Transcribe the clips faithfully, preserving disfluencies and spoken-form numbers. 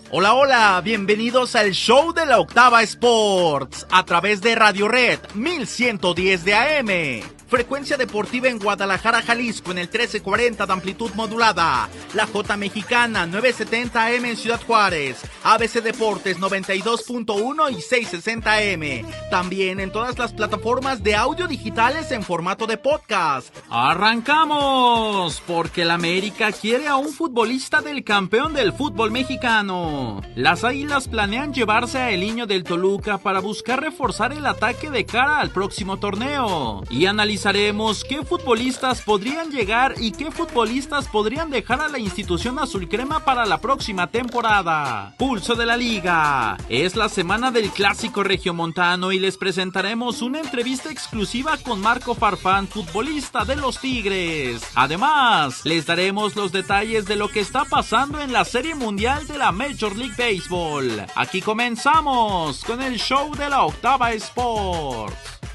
Hola, hola, bienvenidos al show de la Octava Sports, a través de Radio Red mil ciento diez de A M. Frecuencia deportiva en Guadalajara, Jalisco, en el trece cuarenta de amplitud modulada. La J Mexicana, novecientos setenta A M en Ciudad Juárez. A B C Deportes, noventa y dos punto uno y seiscientos sesenta A M. También en todas las plataformas de audio digitales en formato de podcast. ¡Arrancamos! Porque el América quiere a un futbolista del campeón del fútbol mexicano. Las Águilas planean llevarse a Eliño del Toluca para buscar reforzar el ataque de cara al próximo torneo. Y analizar Analizaremos qué futbolistas podrían llegar y qué futbolistas podrían dejar a la institución azulcrema para la próxima temporada. Pulso de la Liga. Es la semana del clásico regiomontano y les presentaremos una entrevista exclusiva con Marco Farfán, futbolista de los Tigres. Además, les daremos los detalles de lo que está pasando en la Serie Mundial de la Major League Baseball. Aquí comenzamos con el show de la Octava Sports.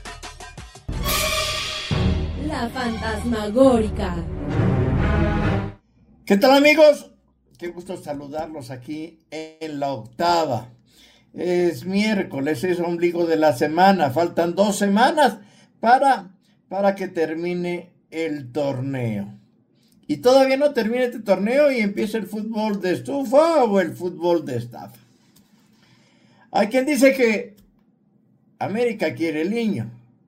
La Fantasmagórica. ¿Qué tal, amigos? Qué gusto saludarlos aquí en la Octava. Es miércoles, es ombligo de la semana. Faltan dos semanas para, para que termine el torneo. Y todavía no termina este torneo y empieza el fútbol de estufa o el fútbol de estafa. Hay quien dice que América quiere el niño.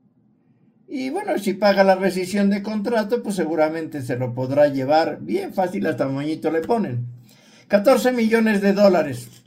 Y bueno, si paga la rescisión de contrato, pues seguramente se lo podrá llevar bien fácil, hasta moñito le ponen. catorce millones de dólares.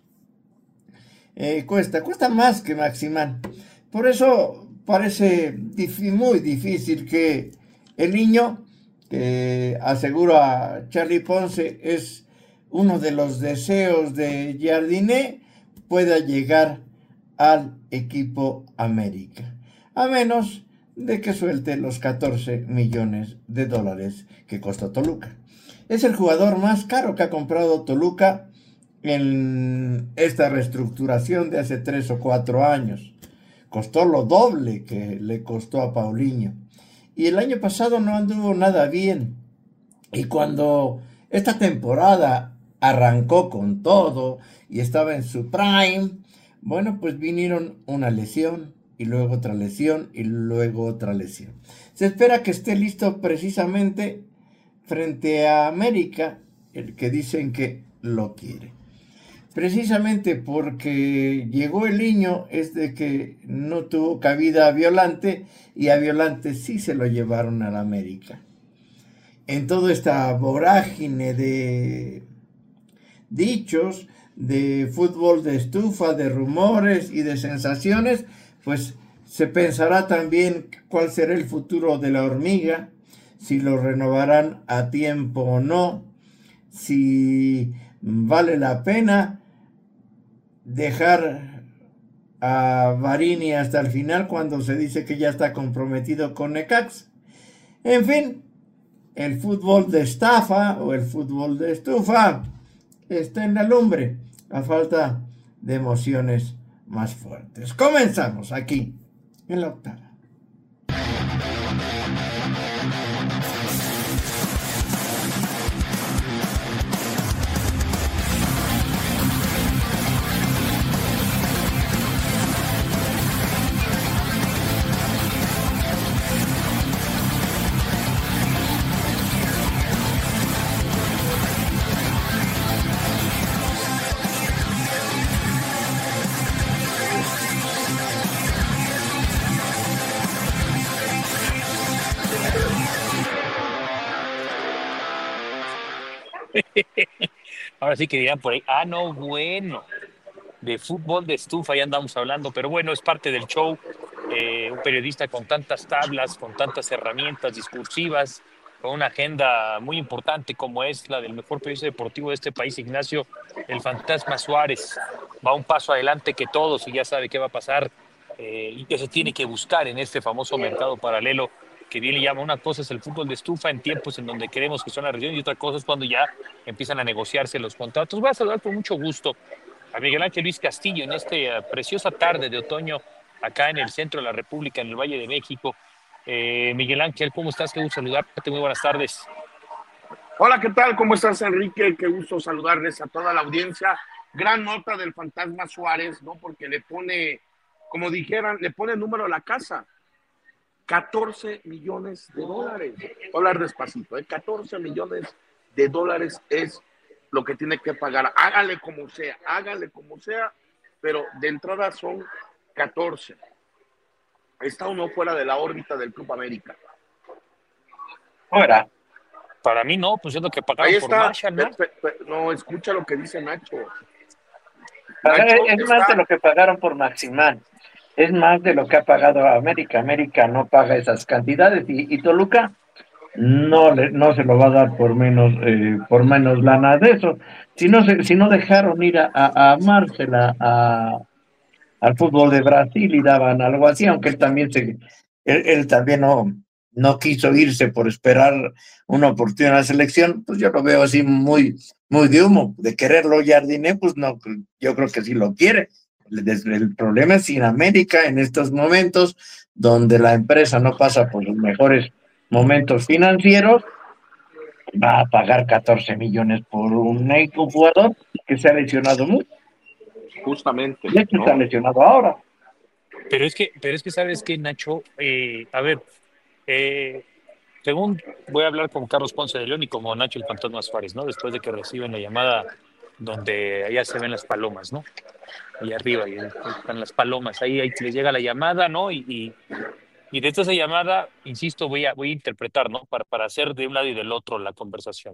Eh, cuesta, cuesta más que Maximán. Por eso parece dif- muy difícil que el niño, que asegura Charlie Ponce es uno de los deseos de Jardiné, pueda llegar al equipo América. A menos de que suelte los catorce millones de dólares que costó Toluca. Es el jugador más caro que ha comprado Toluca en esta reestructuración de hace tres o cuatro años. Costó lo doble que le costó a Paulinho. Y el año pasado no anduvo nada bien. Y cuando esta temporada arrancó con todo y estaba en su prime, bueno, pues vinieron una lesión, y luego otra lesión, y luego otra lesión. Se espera que esté listo precisamente frente a América, el que dicen que lo quiere. Precisamente porque llegó el niño es de que no tuvo cabida a Violante, y a Violante sí se lo llevaron a la América. En toda esta vorágine de dichos, de fútbol de estufa, de rumores y de sensaciones, pues se pensará también cuál será el futuro de la hormiga, si lo renovarán a tiempo o no, si vale la pena dejar a Varini hasta el final cuando se dice que ya está comprometido con Necaxa. En fin, el fútbol de estafa o el fútbol de estufa está en la lumbre, a falta de emociones más fuertes. Comenzamos aquí en la Octava. Ahora sí que dirán por ahí, ah, no, bueno, de fútbol de estufa ya andamos hablando, pero bueno, es parte del show. Eh, un periodista con tantas tablas, con tantas herramientas discursivas, con una agenda muy importante como es la del mejor periodista deportivo de este país, Ignacio, el Fantasma Suárez, va un paso adelante que todos y ya sabe qué va a pasar eh, y que se tiene que buscar en este famoso mercado paralelo que bien le llama. Una cosa es el fútbol de estufa en tiempos en donde queremos que son la región y otra cosa es cuando ya empiezan a negociarse los contratos. Voy a saludar con mucho gusto a Miguel Ángel Luis Castillo en esta uh, preciosa tarde de otoño acá en el centro de la República, en el Valle de México. Eh, Miguel Ángel, ¿cómo estás? Qué gusto saludarte, muy buenas tardes. Hola, ¿qué tal? ¿Cómo estás, Enrique? Qué gusto saludarles a toda la audiencia gran nota del fantasma Suárez, ¿no? Porque le pone, como dijeran, le pone el número a la casa. catorce millones de dólares. Voy a hablar despacito, ¿eh? catorce millones de dólares es lo que tiene que pagar. Hágale como sea, hágale como sea, pero de entrada son catorce. Está uno fuera de la órbita del Club América. Fuera. Para mí no, pues es lo que pagaron Ahí por está. Marshall, ¿no? Pe- pe- no, escucha lo que dice Nacho. Pagar- Nacho es más está- de lo que pagaron por Maximán. Es más de lo que ha pagado América. América no paga esas cantidades y, y Toluca no le, no se lo va a dar por menos eh, por menos lana de eso. Si no se, si no dejaron ir a, a, a Márcela a, al fútbol de Brasil y daban algo así, aunque él también se él, él también no no quiso irse por esperar una oportunidad en la selección, pues yo lo veo así muy muy de humo, de quererlo Jardiné, pues no, yo creo que sí lo quiere. El, el problema es sin América en estos momentos, donde la empresa no pasa por los mejores momentos financieros, va a pagar catorce millones por un, un jugador que se ha lesionado mucho. Justamente, De hecho, ¿no? está lesionado ahora. Pero es que, pero es que sabes que, Nacho, eh, a ver, eh, según voy a hablar con Carlos Ponce de León y como Nacho el Fantasma Suárez, ¿no? Después de que reciben la llamada donde allá se ven las palomas, ¿no? Allá arriba, y están las palomas, ahí, ahí les llega la llamada, ¿no? Y, y, y de esa llamada, insisto, voy a, voy a interpretar, ¿no? Para, para hacer de un lado y del otro la conversación.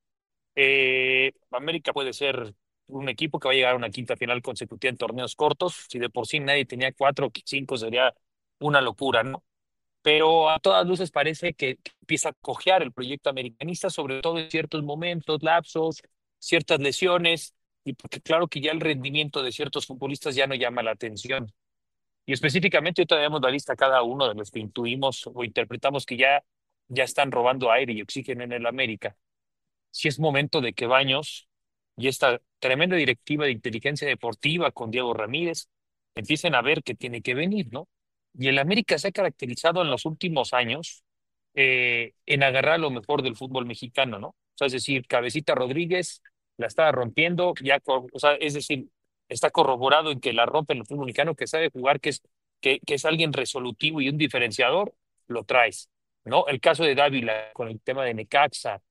Eh, América puede ser un equipo que va a llegar a una quinta final consecutiva en torneos cortos. Si de por sí nadie tenía cuatro o cinco, sería una locura, ¿no? Pero a todas luces parece que, que empieza a cojear el proyecto americanista, sobre todo en ciertos momentos, lapsos, ciertas lesiones, y porque claro que ya el rendimiento de ciertos futbolistas ya no llama la atención. Y específicamente, ahorita damos la lista a cada uno de los que intuimos o interpretamos que ya, ya están robando aire y oxígeno en el América. Si es momento de que Baños y esta tremenda directiva de inteligencia deportiva con Diego Ramírez empiecen a ver que tiene que venir, ¿no? Y el América se ha caracterizado en los últimos años eh, en agarrar lo mejor del fútbol mexicano, ¿no? O sea, es decir, Cabecita Rodríguez la estaba rompiendo, ya, co- o sea, es decir, está corroborado en que la rompe en el fútbol mexicano, que sabe jugar, que es, que, que es alguien resolutivo y un diferenciador, lo traes, ¿no? El caso de Dávila con el tema de Necaxa,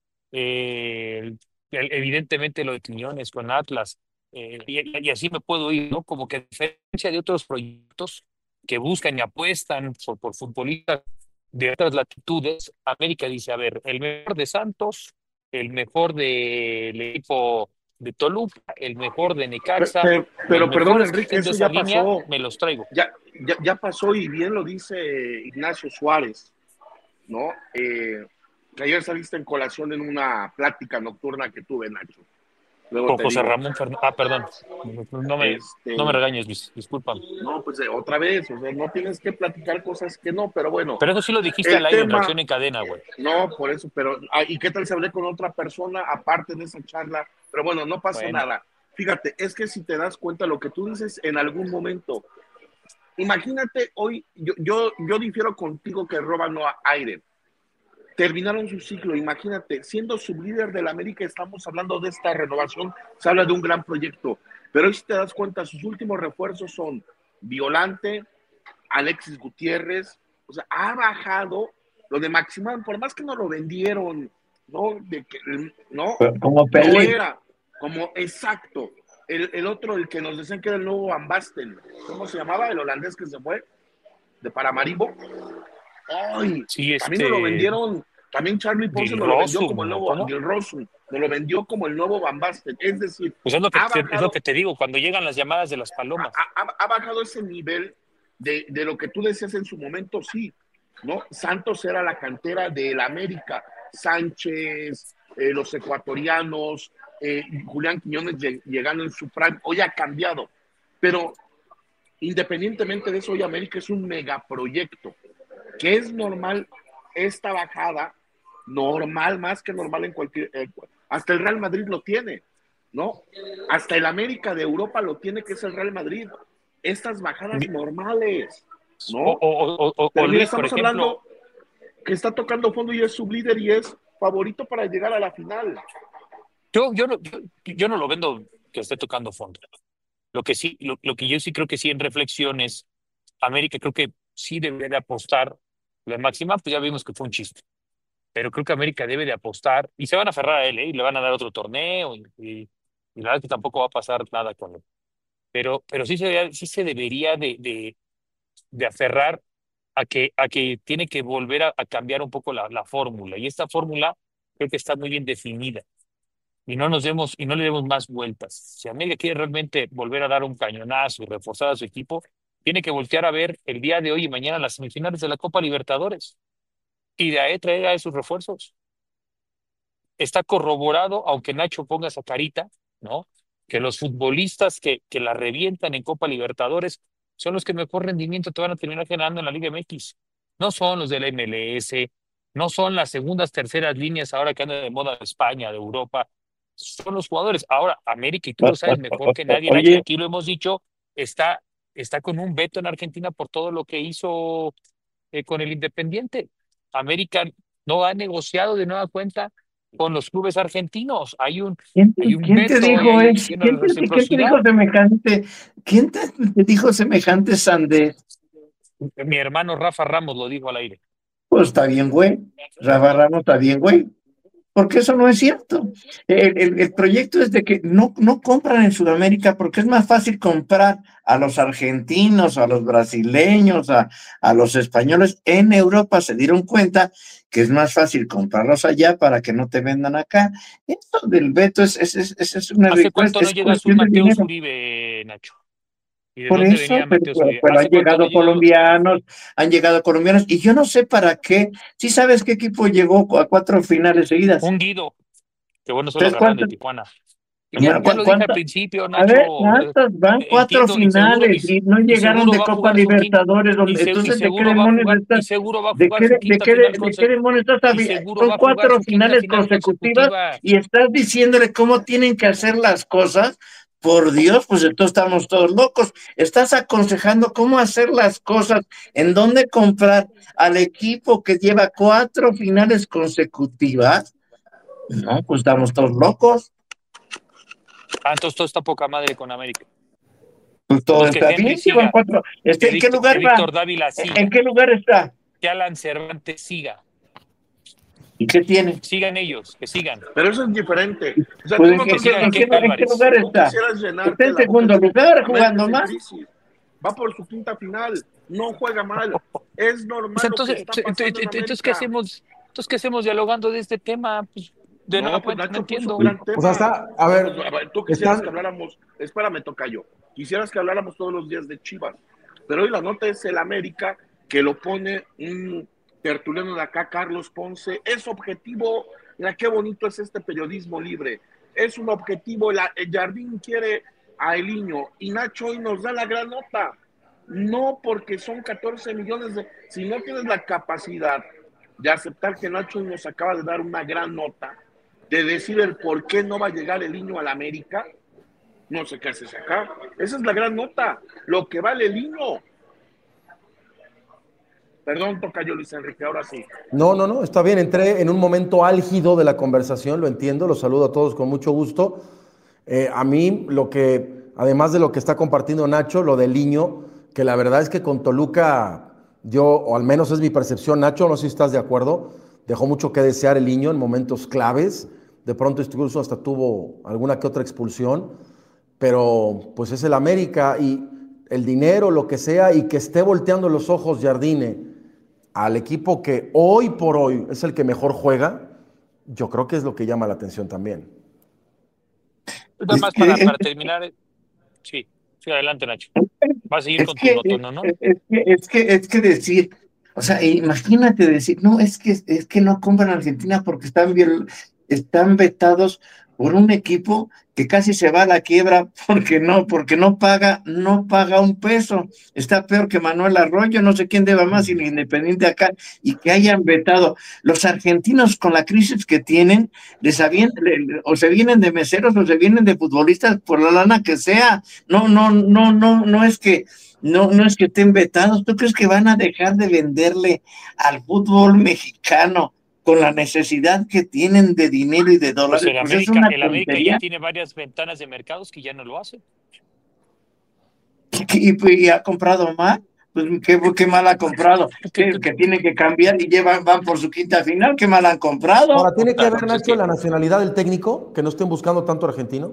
eh, el- el- evidentemente lo de Quiñones con Atlas, eh, y, y así me puedo ir, ¿no? Como que a diferencia de otros proyectos que buscan y apuestan por, por futbolistas de otras latitudes, América dice, a ver, el mejor de Santos, el mejor del equipo de Toluca, el mejor de Pe- Necaxa, pe- los Pero, perdón, mejores que Enrique, estén de eso esa ya línea, pasó. me los traigo. Ya, ya, ya pasó y bien lo dice Ignacio Suárez, ¿no? Eh, que ayer saliste en colación en una plática nocturna que tuve, Nacho. Luego Con te José digo, Ramón Fernández. Ah, perdón, no me, no me este, regañes, Luis, discúlpame. no, pues eh, otra vez, o sea, no tienes que platicar cosas que no, pero bueno, Pero eso sí lo dijiste al el aire en tema, reacción en cadena, güey. no, por eso, pero, ah, ¿y qué tal si hablé con otra persona aparte de esa charla? Pero bueno, no pasa Bueno, nada. Fíjate, es que si te das cuenta lo que tú dices en algún momento, imagínate hoy, yo, yo, yo difiero contigo que roban no aire. Terminaron su ciclo, imagínate, siendo sublíder del América, estamos hablando de esta renovación, se habla de un gran proyecto, pero hoy si te das cuenta, sus últimos refuerzos son Violante, Alexis Gutiérrez, o sea, ha bajado lo de Maximán, por más que no lo vendieron, ¿no? De que, no, Como no Pelé. era como exacto. El, el otro, el que nos decían que era el nuevo Van Basten, ¿cómo se llamaba? El holandés que se fue de Paramaribo. Ay, sí, también nos lo este, vendieron, también Charlie Ponce nos lo vendió como el Dilrosun, ¿no? nuevo, ¿Cómo? Dilrosun, nos lo vendió como el nuevo Van Basten, es decir, Pues es lo que ha te, es lo que bajado, te digo, cuando llegan las llamadas de las palomas. ha, ha, ha bajado ese nivel de, de lo que tú decías en su momento, sí, ¿no? Santos era la cantera del América, Sánchez, eh, los ecuatorianos, eh, Julián Quiñones llegando en su prime, hoy ha cambiado, pero independientemente de eso, hoy América es un megaproyecto, que es normal esta bajada, normal, más que normal en cualquier, eh, hasta el Real Madrid lo tiene, ¿no? Hasta el América de Europa lo tiene, que es el Real Madrid. Estas bajadas normales, ¿no? O, o, o, o, Pero mira, Luis, por estamos ejemplo, hablando que está tocando fondo y es sublíder y es favorito para llegar a la final. yo, yo, no, yo, yo no lo vendo que esté tocando fondo. Lo que sí, lo, lo que yo sí creo que sí en reflexiones, América creo que sí debería de apostar. La máxima, pues ya vimos que fue un chiste, pero creo que América debe de apostar y se van a aferrar a él, ¿eh? Y le van a dar otro torneo y, y, y la verdad es que tampoco va a pasar nada con él. Pero, pero sí se, debería- sí se debería de, de, de aferrar a que, a que tiene que volver a, a cambiar un poco la, la fórmula. Y esta fórmula creo que está muy bien definida y no nos demos, y no le demos más vueltas. Si América quiere realmente volver a dar un cañonazo y reforzar a su equipo, tiene que voltear a ver el día de hoy y mañana las semifinales de la Copa Libertadores y de ahí traer a esos refuerzos. Está corroborado, aunque Nacho ponga esa carita, ¿no? Que los futbolistas que, que la revientan en Copa Libertadores son los que mejor rendimiento te van a terminar generando en la Liga M X. No son los de la M L S, no son las segundas, terceras líneas ahora que andan de moda de España, de Europa. Son los jugadores. Ahora, América, y tú O- lo sabes o- mejor o- que o- nadie, Nacho, y Oye, aquí lo hemos dicho, está, está con un veto en Argentina por todo lo que hizo eh, con el Independiente. América no ha negociado de nueva cuenta con los clubes argentinos. Hay un, ¿quién te, hay un quién te veto y dijo hay, eso? hay una ¿Quién te, quién te dijo reciprocidad. semejante? ¿Quién te, te dijo semejante sandez? Mi hermano Rafa Ramos lo dijo al aire. Pues está bien, güey. Rafa Ramos está bien, güey. Porque eso no es cierto. El, el- el proyecto es de que no, no compran en Sudamérica porque es más fácil comprar a los argentinos, a los brasileños, a, a los españoles. En Europa se dieron cuenta que es más fácil comprarlos allá para que no te vendan acá. Esto del veto es, es, es, es- es una ¿Hace recuest- cuánto no es llega un cuestión de Mateus dinero. Uribe, Nacho? ¿Y de Por dónde eso, venía pero, Mateus pero- Uribe? pero han ¿Hace cuánto no llegado llega colombianos, han llegado colombianos, y yo no sé para qué. ¿Sí sabes qué equipo llegó a cuatro finales seguidas? un Guido? Que bueno, se lo ¿Sabes agarraron de cuántos? Tijuana. Y ya, Bueno, ya ¿cu- lo dije al cuánto? principio, A ver, Nacho. eh, ¿cuántas van? Cuatro Entiendo, y seguro, y, finales y no y llegaron seguro de va a Copa jugar su quinta, Libertadores. y, donde- se- y Entonces, ¿de qué seguro va a demonios jugar, y estás? seguro va a ¿De jugar qué, su de, de quinta qué, final de qué conse- demonios estás? y habi- seguro Son va a jugar cuatro su quinta finales final consecutivas consecutiva. y estás diciéndole cómo tienen que hacer las cosas. Por Dios, pues entonces estamos todos locos. Estás aconsejando cómo hacer las cosas, en dónde comprar al equipo que lleva cuatro finales consecutivas. No, pues estamos todos locos. Ah, entonces todo está poca madre con América. Pues todo Entonces que está Henry bien, llevan siga, cuatro. que Este, ¿en qué Víctor, que lugar va? Víctor Dávila ¿En siga, qué lugar está? que Alan Cervantes siga, ¿Y qué tiene? sigan ellos, que sigan, Pero eso es diferente. O sea, Pues tú ¿en no qué, que qué- sigan a en, qué, quisieras, Keke en qué Álvarez. lugar tú está? quisieras Está llenarte en la boca segundo diciendo, lugar América jugando está en más. crisis, va por su quinta final, no juega mal, es O sea, normal lo que entonces, está ent- ent- pasando en entonces, ¿qué América. hacemos? Entonces, ¿qué hacemos dialogando de este tema? Pues, de nueva No, pues cuenta, no Nacho puso un entiendo. gran O sea, tema. está, a No, pues ver, a ver, tú quisieras que están, habláramos, espérame, tocayo, quisieras que habláramos todos los días de Chivas, pero hoy la nota es el América, que lo pone un tertuliano de acá, Carlos Ponce, es objetivo. Mira qué bonito es este periodismo libre, es un objetivo. La, el Jardín quiere a Eliño y Nacho hoy nos da la gran nota, no porque son catorce millones de, si no tienes la capacidad de aceptar que Nacho nos acaba de dar una gran nota, de decir el por qué no va a llegar el niño a la América, no sé qué haces acá. Esa es la gran nota, lo que vale el niño. Perdón, toca yo, Luis Enrique, ahora sí. no, no, no, está bien, entré en un momento álgido de la conversación, lo entiendo, los saludo a todos con mucho gusto. Eh, a mí, lo que, además de lo que está compartiendo Nacho, lo del Liño, que la verdad es que con Toluca, yo, o al menos es mi percepción, Nacho, no sé si estás de acuerdo, dejó mucho que desear el Liño en momentos claves, de pronto incluso hasta tuvo alguna que otra expulsión, pero pues es el América y el dinero, lo que sea, y que esté volteando los ojos Jardine al equipo que hoy por hoy es el que mejor juega, yo creo que es lo que llama la atención también. Nada Es más que, para, es, para terminar, eh, sí, sí, adelante, Nacho. Vas a seguir es con tu que, notón, ¿no? es, es que, es que, es que decir, o sea, imagínate decir, no, es que, es que no compran a Argentina porque están, viol- están vetados por un equipo que casi se va a la quiebra porque no, porque no paga, no paga un peso. Está peor que Manuel Arroyo, no sé quién deba más, y el Independiente acá, y que hayan vetado. Los argentinos con la crisis que tienen, les avien- le- o se vienen de meseros o se vienen de futbolistas por la lana que sea. No, no, no, no, no es que, no, no es que estén vetados. ¿Tú crees que van a dejar de venderle al fútbol mexicano con la necesidad que tienen de dinero y de dólares, Pues el pues es América, una el América ya tontería. tiene varias ventanas de mercados que ya no lo hace. Y, pues, y ha comprado más. Pues qué, qué mal ha comprado, ¿Qué- que, que tiene que cambiar y llevan, van por su quinta final, qué mal han comprado. Ahora, ¿tiene que Puta, ver, pues es Nacho, que- la nacionalidad del técnico? Que no estén buscando tanto argentino.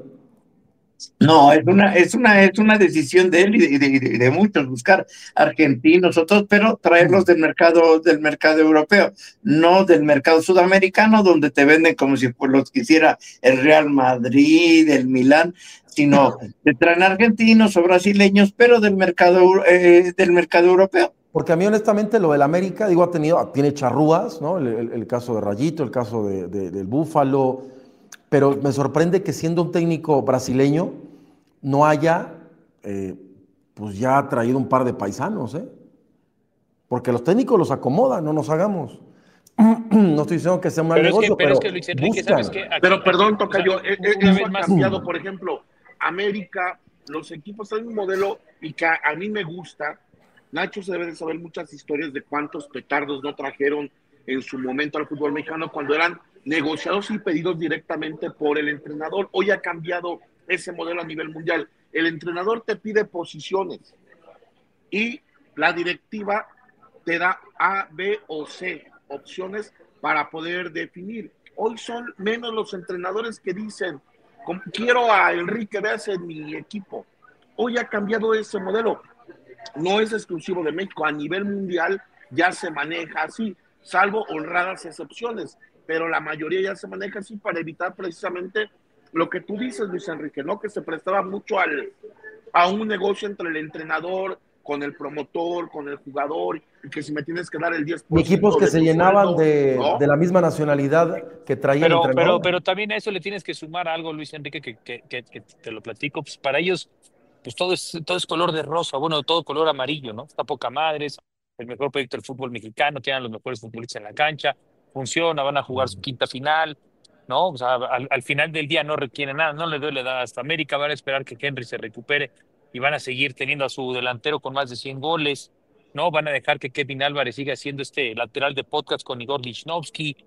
No, es una, es una, es una decisión de él y de, de- de- de muchos, buscar argentinos otros, pero traerlos del mercado, del mercado europeo, no del mercado sudamericano, donde te venden como si pues, los quisiera el Real Madrid, el Milán, sino te traen argentinos o brasileños, pero del mercado, eu- eh, del mercado europeo. Porque a mí, honestamente, lo del América, digo, ha tenido, tiene charrúas, ¿no? El, el- el caso de Rayito, el caso de- de- del Búfalo, pero me sorprende que siendo un técnico brasileño no haya, eh, pues ya traído un par de paisanos, ¿eh? Porque los técnicos los acomodan, no nos hagamos. No estoy diciendo que sea un mal Pero es que, negocio, pero pero es que Luis Enrique, ¿sabes buscan. qué? Aquí, Pero perdón, aquí, o sea, Tocayo, e- e- una eso vez ha más, cambiado. Por ejemplo, América, los equipos tienen un modelo y que a, a mí me gusta. Nacho se debe de saber muchas historias de cuántos petardos no trajeron en su momento al fútbol mexicano cuando eran negociados y pedidos directamente por el entrenador. Hoy ha cambiado ese modelo a nivel mundial. El entrenador te pide posiciones y la directiva te da A, B o C opciones para poder definir. Hoy son menos los entrenadores que dicen, quiero a Enrique Veas en mi equipo. Hoy ha cambiado ese modelo. No es exclusivo de México, a nivel mundial ya se maneja así, salvo honradas excepciones, pero la mayoría ya se maneja así para evitar precisamente lo que tú dices, Luis Enrique, ¿no? Que se prestaba mucho al, a un negocio entre el entrenador, con el promotor, con el jugador, y que si me tienes que dar el diez Y por equipos ciento que de se tu llenaban sueldo, de, ¿no? de la misma nacionalidad que traía el pero, pero, entrenador. pero también a eso le tienes que sumar algo, Luis Enrique, que, que, que, que te lo platico, pues para ellos, pues todo es, todo es color de rosa, bueno, todo color amarillo, ¿no? Está poca madre, es el mejor proyecto del fútbol mexicano, tienen los mejores futbolistas en la cancha, funciona, van a jugar su quinta final, ¿no? O sea, al, al final del día no requiere nada, no le duele nada hasta América, van a esperar que Henry se recupere y van a seguir teniendo a su delantero con más de cien goles, ¿no? Van a dejar que Kevin Álvarez siga siendo este lateral de podcast con Igor Lichnowsky,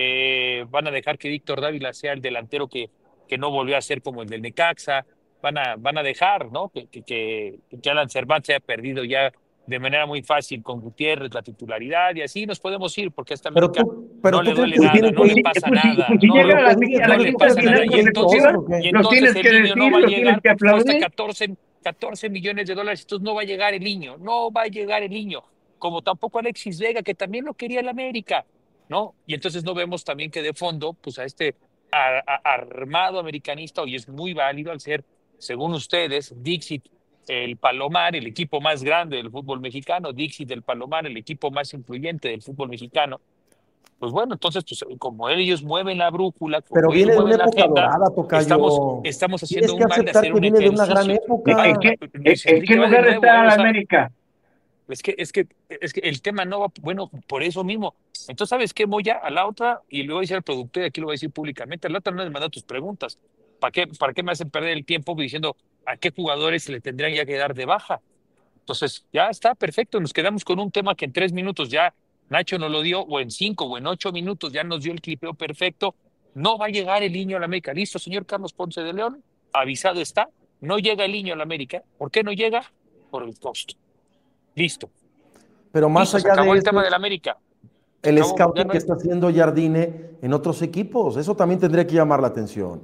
eh, van a dejar que Víctor Dávila sea el delantero que, que no volvió a ser como el del Necaxa, van a, van a dejar, ¿no? Que, que, que, que Alan Cervantes se haya perdido ya de manera muy fácil con Gutiérrez la titularidad y así nos podemos ir porque a esta Pero América tú, pero no tú le crees duele que se nada, tienen no que le ir. pasa Pues si, nada, pues si no, Por llega lo a que la, dices, a no la ¿no le crees quinta que pasa se nada. final tienen Y que ir consecutiva, entonces, todos o qué? y lo entonces tienes el que niño no decir, va a lo tienes llegar que porque cuesta aplaudir. catorce catorce millones de dólares. Entonces no va a llegar el niño, no va a llegar el niño. Como tampoco Alexis Vega, que también lo quería el América, ¿no? Y entonces no vemos también que de fondo, pues a este a- a- armado americanista, hoy es muy válido al ser, según ustedes, Dixit el Palomar, el equipo más grande del fútbol mexicano, Dixit del Palomar, el equipo más influyente del fútbol mexicano. Pues bueno, entonces, pues, como ellos mueven la brújula, Pero como ellos viene de una mueven la época agenda, dorada, estamos, Tocayo. estamos Tienes haciendo que un mal de aceptar hacer que un viene de una gran ejercicio. ¿En época. qué, en, Luis en qué Enrique va de lugar nuevo, ¿eh? está O sea, América? es que, es que, es que el tema no va, bueno, por eso mismo. Entonces, ¿sabes qué, Moya? A la otra, y le voy a decir al productor, y aquí lo voy a decir públicamente, a la otra no les manda tus preguntas. ¿Para qué, para qué me hacen perder el tiempo diciendo a qué jugadores se le tendrían ya que dar de baja? Entonces, ya está, perfecto. Nos quedamos con un tema que en tres minutos ya Nacho nos lo dio, o en cinco o en ocho minutos ya nos dio el clipeo perfecto. No va a llegar el niño a la América. Listo, señor Carlos Ponce de León, avisado está. No llega el niño a la América. ¿Por qué no llega? Por el costo. Listo. Pero más Listo, se allá acabó de el tema eso, de la América. Se el acabó, ya scouting no que hay. está haciendo Jardine en otros equipos, eso también tendría que llamar la atención.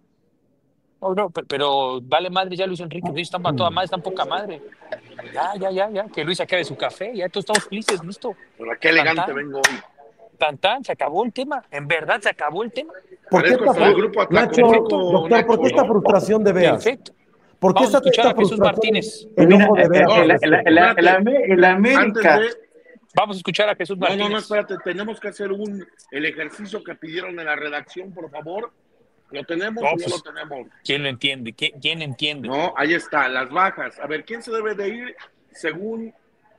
No, no, pero, pero vale madre ya Luis Enrique. Ellos están para toda madre, están poca madre. Ya, ya, ya, ya. Que Luis acabe su café. Ya todos estamos felices, listo. Pero qué Tan, elegante tan, vengo hoy. tan, tan. Se acabó el tema. En verdad se acabó el tema. ¿Por qué Parezco esta hasta del fru- grupo Nacho, Perfecto. Atlacomulco, doctor, ¿por qué Nacho, esta ¿no? frustración de Veas? Perfecto. ¿Por qué Vamos a esta, escuchar esta a Jesús frustración Martínez. Pues en mira, ojo de eh, Veas eh, al el, el, respecto? el, Espérate, el Ame- el antes América, de... Vamos a escuchar a Jesús No, no, no, Martínez. espérate, tenemos que hacer un el ejercicio que pidieron en la redacción, por favor. ¿Lo tenemos No, o no lo pues, tenemos? ¿quién lo entiende? ¿Quién, quién entiende? No, ahí está, las bajas. A ver, ¿quién se debe de ir según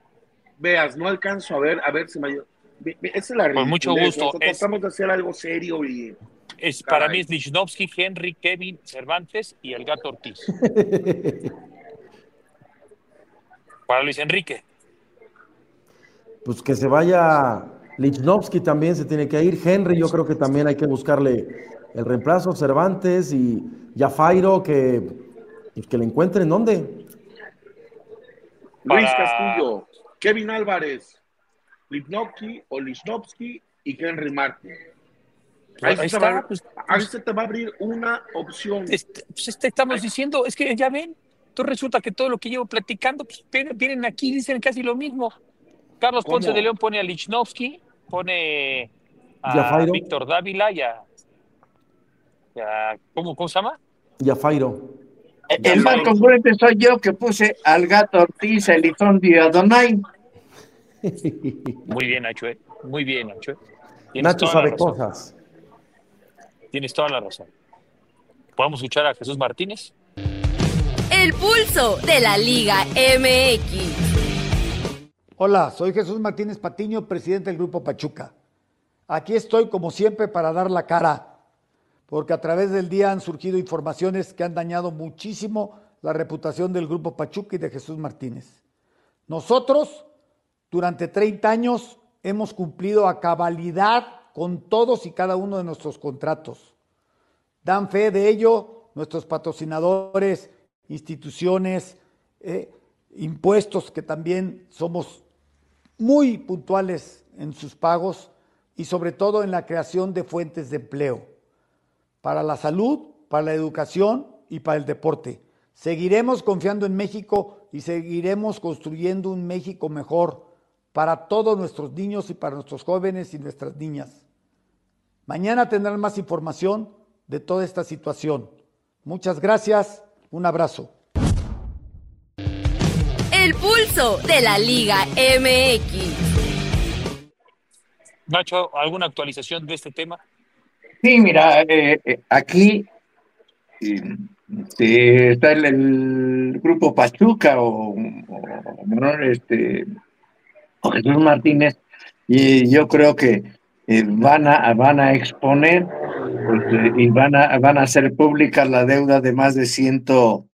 Veas? No alcanzo a ver, a ver si me ayuda. Ve- ve, Esa es la Con mucho ridiculez. gusto. Nosotros Es, tratamos de hacer algo serio y es, para mí caray. es Lichnowsky, Henry, Kevin, Cervantes y el Gato Ortiz. Para Luis Enrique. Pues que se vaya Lichnowsky también se tiene que ir. Henry, yo creo que también hay que buscarle el reemplazo. Cervantes y Yafairo, que, pues, que le encuentren dónde. Luis Para- Castillo, Kevin Álvarez, Lipnowski o Lichnowsky y Henry Martin. Ahí, Ahí se, te va, está, pues, ahí se te va a abrir una opción. Este, pues este estamos diciendo, es que ya ven, entonces resulta que todo lo que llevo platicando, pues vienen vienen aquí, dicen casi lo mismo. Carlos ¿Cómo? Ponce de León pone a Lichnowsky, pone a Yafairo. Víctor Dávila y a, y a- ¿cómo, ¿cómo se llama? Yafairo. El más congruente soy yo, que puse al Gato Ortiz, Elizondo y Adonai. Muy bien, Nacho, ¿eh? Muy bien, Nacho. ¿eh? Tienes Nacho toda la sabe razón. cosas. Tienes toda la razón. ¿Podemos escuchar a Jesús Martínez? El pulso de la Liga M X. Hola, soy Jesús Martínez Patiño, presidente del Grupo Pachuca. Aquí estoy como siempre para dar la cara, porque a través del día han surgido informaciones que han dañado muchísimo la reputación del Grupo Pachuca y de Jesús Martínez. Nosotros, durante treinta años, hemos cumplido a cabalidad con todos y cada uno de nuestros contratos. Dan fe de ello nuestros patrocinadores, instituciones, eh, impuestos, que también somos muy puntuales en sus pagos y sobre todo en la creación de fuentes de empleo para la salud, para la educación y para el deporte. Seguiremos confiando en México y seguiremos construyendo un México mejor para todos nuestros niños y para nuestros jóvenes y nuestras niñas. Mañana tendrán más información de toda esta situación. Muchas gracias, un abrazo. El pulso de la Liga M X. Nacho, ¿alguna actualización de este tema? Sí, mira, eh, eh, aquí eh, este, está el, el grupo Pachuca o, o, bueno, este, o Jesús Martínez, y yo creo que eh, van, a, van a exponer pues, eh, y van a, van a hacer pública la deuda de más de ciento,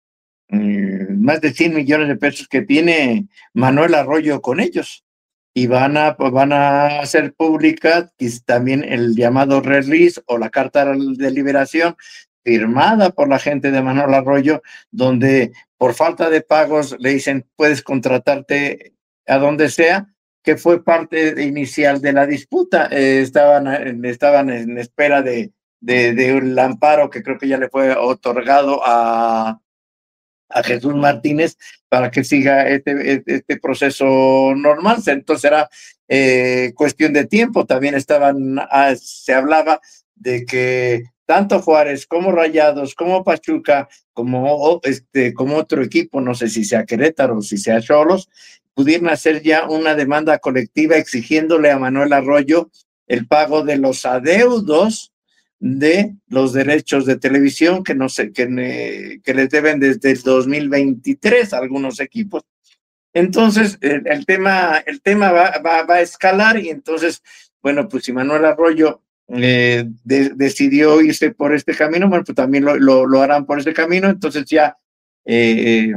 eh, más de cien millones de pesos que tiene Manuel Arroyo con ellos. Y van a, van a hacer pública también el llamado release o la carta de liberación firmada por la gente de Manuel Arroyo, donde por falta de pagos le dicen puedes contratarte a donde sea, que fue parte inicial de la disputa. Eh, estaban, estaban en espera de, de, de un amparo que creo que ya le fue otorgado a a Jesús Martínez para que siga este, este proceso normal. Entonces era eh, cuestión de tiempo. También estaban, ah, se hablaba de que tanto Juárez como Rayados, como Pachuca, como, este, como otro equipo, no sé si sea Querétaro o si sea Xolos, pudieran hacer ya una demanda colectiva exigiéndole a Manuel Arroyo el pago de los adeudos de los derechos de televisión que no sé que, que les deben desde el dos mil veintitrés a algunos equipos. Entonces el, el tema el tema va, va, va a escalar y entonces bueno, pues si Manuel Arroyo eh, de, decidió irse por este camino, bueno, pues también lo, lo, lo harán por ese camino. Entonces ya eh,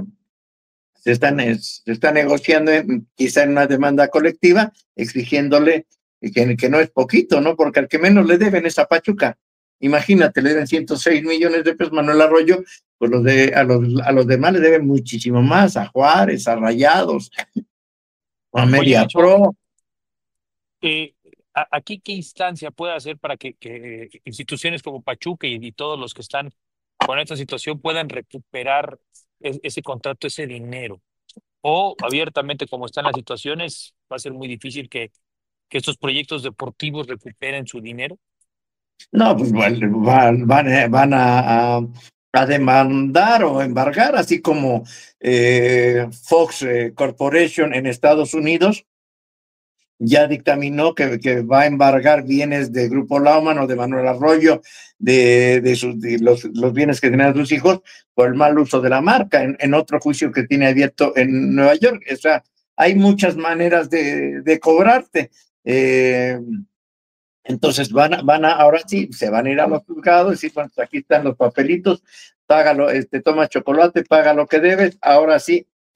se están se está negociando en, quizá en una demanda colectiva exigiéndole que, que no es poquito, ¿no? Porque al que menos le deben es a Pachuca. Imagínate, le deben ciento seis millones de pesos Manuel Arroyo, pues los de, a, los, a los demás le deben muchísimo más, a Juárez, a Rayados, a Media Oye, Pro. Eh, a- ¿Aquí qué instancia puede hacer para que, que instituciones como Pachuca y, y todos los que están con esta situación puedan recuperar es- ese contrato, ese dinero? O abiertamente, como están las situaciones, va a ser muy difícil que, que estos proyectos deportivos recuperen su dinero. No, pues van, van, van a, a, a demandar o embargar, así como eh, Fox eh, Corporation en Estados Unidos ya dictaminó que, que va a embargar bienes de Grupo Lauman o de Manuel Arroyo, de, de, sus, de los, los bienes que tenían sus hijos por el mal uso de la marca, en, en otro juicio que tiene abierto en Nueva York. O sea, hay muchas maneras de, de cobrarte. Eh, Entonces van a, van a, ahora sí, se van a ir a los juzgados y decir, bueno, pues aquí están los papelitos, págalo, este, toma chocolate, paga lo que debes, ahora sí,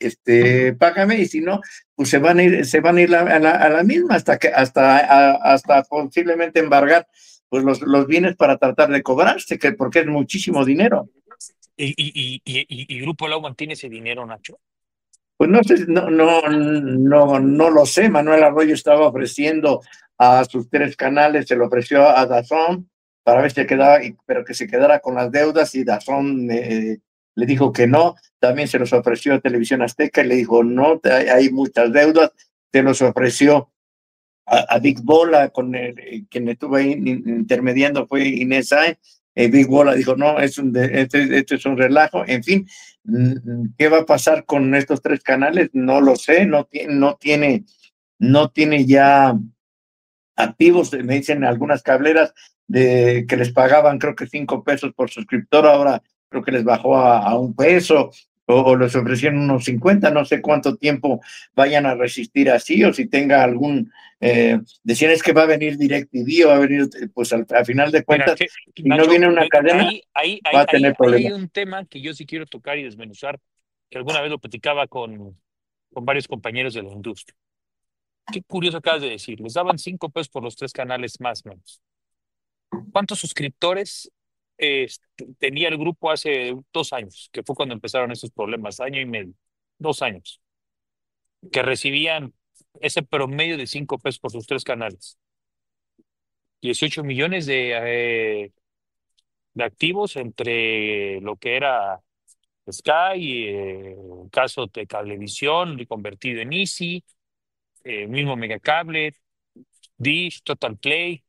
este, págame, y si no, pues se van a ir, se van a ir la, a, la, a la misma hasta que, hasta, a, hasta posiblemente embargar pues los, los bienes para tratar de cobrarse, que porque es muchísimo dinero. ¿Y, y, y, y, y Grupo Lau mantiene ese dinero, Nacho? Pues no sé, no, no, no, no lo sé. Manuel Arroyo estaba ofreciendo a sus tres canales, se lo ofreció a DAZN para ver si se quedaba, pero que se quedara con las deudas, y DAZN eh, le dijo que no. También se los ofreció a Televisión Azteca y le dijo no, hay, hay muchas deudas. Se los ofreció a, a Big Bola, con el, quien estuvo ahí intermediando fue Inés Sáenz. Eh, Big Bola dijo no, es un de, este, este es un relajo. En fin, ¿qué va a pasar con estos tres canales? No lo sé. No tiene, no tiene, no tiene ya activos. Me dicen algunas cableras de que les pagaban creo que cinco pesos por suscriptor, ahora creo que les bajó a, a un peso, o, o les ofrecieron unos cincuenta. No sé cuánto tiempo vayan a resistir así, o si tenga algún, eh, decían es que va a venir DirecTV o va a venir, pues al, al final de cuentas, Mira, que, si Nacho, no viene una ahí, cadena, ahí, ahí, va a ahí, tener ahí problemas. hay un tema que yo sí quiero tocar y desmenuzar, que alguna vez lo platicaba con, con varios compañeros de la industria. Qué curioso acabas de decir, les daban cinco pesos por los tres canales más o menos. ¿Cuántos suscriptores eh, tenía el grupo hace dos años, que fue cuando empezaron esos problemas, año y medio, dos años, que recibían ese promedio de cinco pesos por sus tres canales? dieciocho millones de, eh, de activos entre lo que era Sky, eh, el caso de Cablevisión, convertido en Easy, eh, mismo Megacable, Dish, Total Play.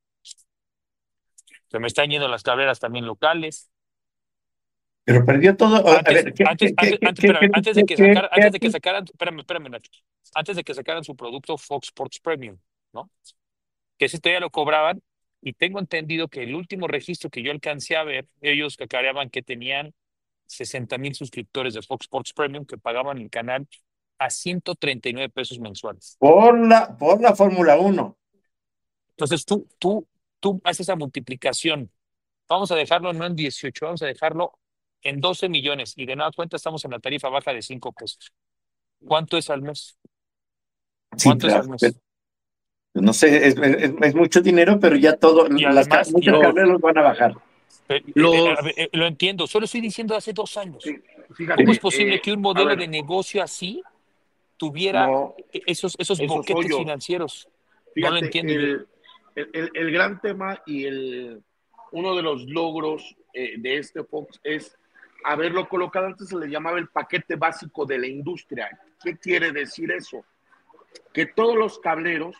Se me están yendo las cableras también locales. Pero perdió todo. A Antes, ver, ¿qué, antes, qué, antes, qué, antes, qué, espérame, qué, antes de que qué, sacaran, qué antes de que hace? sacaran, espérame, espérame, Nacho. Antes de que sacaran su producto Fox Sports Premium, ¿no? Que ese todavía lo cobraban, y tengo entendido que el último registro que yo alcancé a ver, ellos cacareaban que tenían sesenta mil suscriptores de Fox Sports Premium que pagaban el canal a ciento treinta y nueve pesos mensuales. Por la, por la Fórmula uno. Entonces tú, tú, tú haces esa multiplicación. Vamos a dejarlo no en dieciocho, vamos a dejarlo en doce millones. Y de nada cuenta estamos en la tarifa baja de cinco pesos. ¿Cuánto es al mes? Sí, ¿Cuánto es claro. al mes? No sé, es, es, es mucho dinero, pero ya todo, Y las además, y, muchas Los, cableras van a bajar. eh, eh, eh, los, a ver, eh, lo entiendo, solo estoy diciendo hace dos años. sí, ¿Cómo es fíjate, posible eh, que un a modelo de ver, negocio así tuviera no, e- esos, esos esos boquetes hoyos. financieros? No lo Fíjate, entiendo yo. el, el, el- el gran tema y el, uno de los logros eh, de este Fox es haberlo colocado. Antes se le llamaba el paquete básico de la industria. ¿Qué quiere decir eso? Que todos los cableros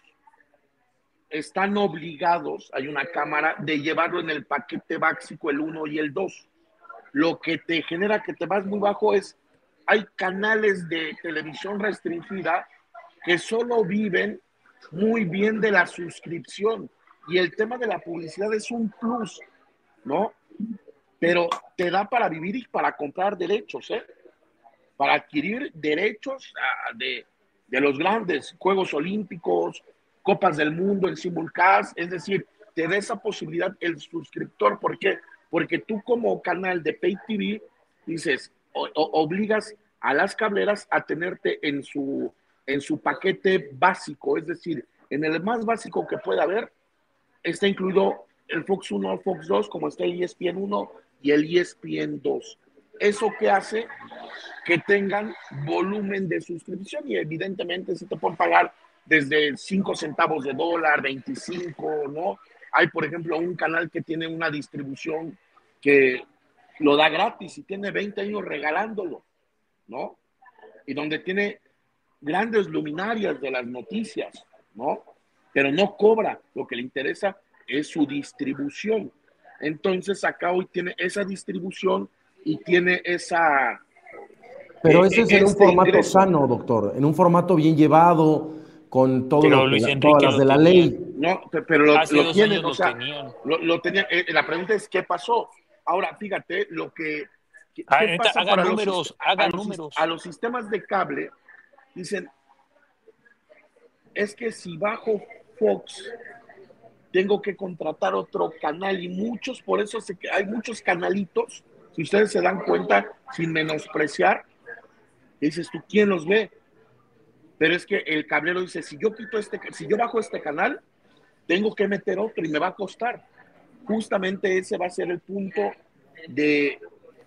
están obligados, hay una cámara, de llevarlo en el paquete básico, el uno y el dos. Lo que te genera que te vas muy bajo es, hay canales de televisión restringida que solo viven muy bien de la suscripción, y el tema de la publicidad es un plus, ¿no? Pero te da para vivir y para comprar derechos, ¿eh? Para adquirir derechos uh, de, de los grandes Juegos Olímpicos, Copas del Mundo, el simulcast, es decir, te da esa posibilidad el suscriptor. ¿Por qué? Porque tú como canal de Pay T V dices, o, o, obligas a las cableras a tenerte en su, en su paquete básico, es decir, en el más básico que pueda haber, está incluido el Fox uno, el Fox dos, como está el E S P N uno y el E S P N dos. ¿Eso qué hace? Que tengan volumen de suscripción, y evidentemente se te pueden pagar desde cinco centavos de dólar, veinticinco, ¿no? Hay, por ejemplo, un canal que tiene una distribución que lo da gratis y tiene veinte años regalándolo, ¿no? Y donde tiene grandes luminarias de las noticias, ¿no? Pero no cobra, lo que le interesa es su distribución. Entonces acá hoy tiene esa distribución y tiene esa... Pero eh, ese es en un este formato ingreso. sano, doctor, en un formato bien llevado, con todo Pero lo que Luis la- todas Enrique las lo de la tenían. ley. No, pero lo, Hace lo dos tienen, años o lo sea, tenían. lo, lo tenían. Eh, la pregunta es, ¿qué pasó? Ahora, fíjate, lo que, ¿qué, Ah, qué neta, pasa hagan para los, números, a, a hagan los, a números. los sistemas de cable? Dicen, es que si bajo Fox, tengo que contratar otro canal, y muchos, por eso se, hay muchos canalitos, si ustedes se dan cuenta, sin menospreciar, Y dices tú, ¿quién los ve? Pero es que el cablero dice, si yo quito este, si yo bajo este canal, tengo que meter otro y me va a costar. Justamente ese va a ser el punto de,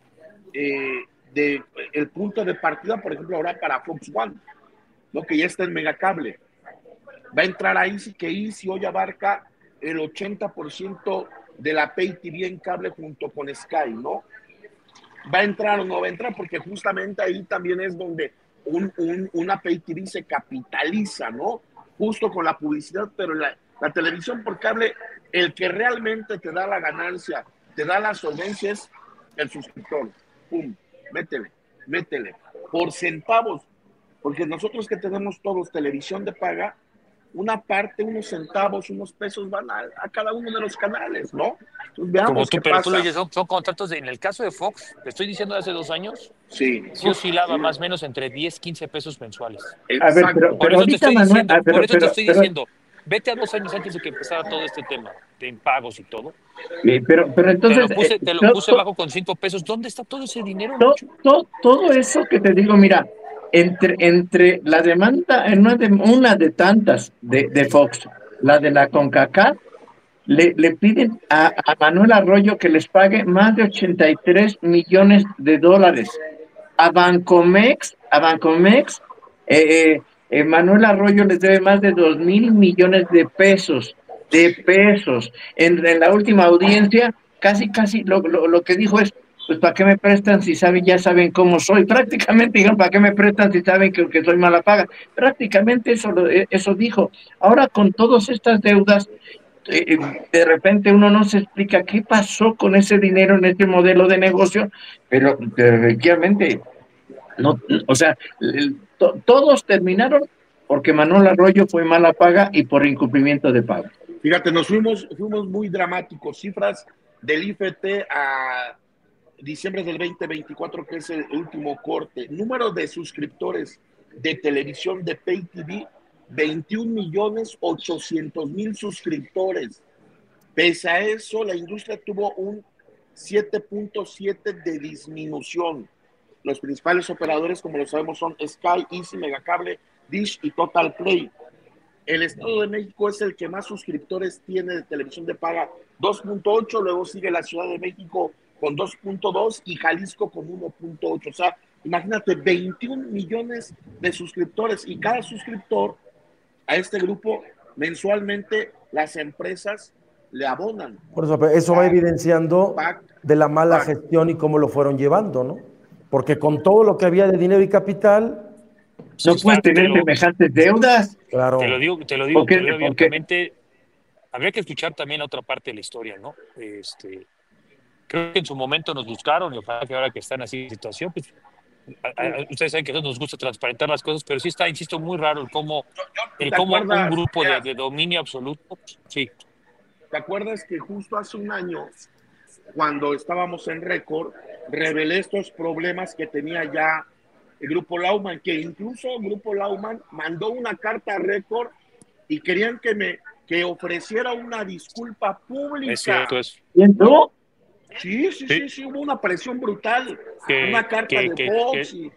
eh, de el punto de partida, por ejemplo, ahora para Fox One, ¿no? Que ya está en Megacable. Va a entrar a Easy, que Easy hoy abarca el ochenta por ciento de la Pay T V en cable junto con Sky, ¿no? ¿Va a entrar o no va a entrar? Porque justamente ahí también es donde un, un, una Pay T V se capitaliza, ¿no? Justo con la publicidad, pero la, la televisión por cable, el que realmente te da la ganancia, te da la solvencia es el suscriptor. Pum, métele, métele. Por centavos, porque nosotros que tenemos todos televisión de paga, una parte, unos centavos, unos pesos van a, a cada uno de los canales, ¿no? Entonces, veamos Como tú, qué pero pasa. tú lo dices, son, son contratos de, en el caso de Fox, te estoy diciendo de hace dos años, sí, sí oscilaba más o menos entre diez, quince pesos mensuales. A ver, pero, Por pero eso te ahorita, estoy Manuel, diciendo, ah, pero, por eso pero, te estoy pero, diciendo, vete a dos años antes de que empezara todo este tema de impagos y todo. eh, pero, pero Te entonces, lo puse, eh, te lo to- puse to- bajo con cinco pesos. ¿Dónde está todo ese dinero, to- Nacho? to- todo eso que te digo, mira, entre, entre la demanda, en una de, una de tantas de, de Fox, la de la CONCACAF, le, le piden a, a Manuel Arroyo que les pague más de ochenta y tres millones de dólares. A Bancomex, a Bancomex, eh, eh, eh, Manuel Arroyo les debe más de dos mil millones de pesos, de pesos. En, en la última audiencia, casi, casi lo, lo, lo que dijo es, pues, ¿para qué me prestan si saben, ya saben cómo soy? Prácticamente dijeron, ¿para qué me prestan si saben que, que soy mala paga? Prácticamente eso, eso dijo. Ahora, con todas estas deudas, eh, de repente uno no se explica qué pasó con ese dinero en este modelo de negocio, pero efectivamente, no, o sea, el, to, todos terminaron porque Manuel Arroyo fue mala paga y por incumplimiento de pago. Fíjate, nos fuimos, fuimos muy dramáticos, cifras del I F T a diciembre del veinte veinticuatro, que es el último corte, número de suscriptores de televisión de Pay T V, veintiún millones ochocientos mil suscriptores. Pese a eso, la industria tuvo un siete punto siete de disminución. Los principales operadores, como lo sabemos, son Sky, Easy, Megacable, Dish y Total Play. El Estado de México es el que más suscriptores tiene de televisión de paga, dos punto ocho, luego sigue la Ciudad de México con dos punto dos y Jalisco con uno punto ocho. O sea, imagínate, veintiún millones de suscriptores, y cada suscriptor a este grupo mensualmente las empresas le abonan. Por eso, eso va evidenciando de la mala gestión y cómo lo fueron llevando, ¿no? Porque con todo lo que había de dinero y capital, no puedes tener semejantes deudas. Claro. Te lo digo, te lo digo, te lo digo abiertamente. Habría que escuchar también otra parte de la historia, ¿no? Este, creo que en su momento nos buscaron, y ojalá que ahora que están así en situación, pues, a, a, ustedes saben que a nos gusta transparentar las cosas, pero sí está, insisto, muy raro el cómo, el cómo un grupo de, de dominio absoluto, sí. ¿Te acuerdas que justo hace un año, cuando estábamos en Récord, revelé estos problemas que tenía ya el Grupo Lauman, que incluso el Grupo Lauman mandó una carta a Récord y querían que me que ofreciera una disculpa pública? Es cierto eso. ¿No? Sí, sí, sí, sí, sí, hubo una presión brutal. Que, una carta que, de que, Fox. Que, y...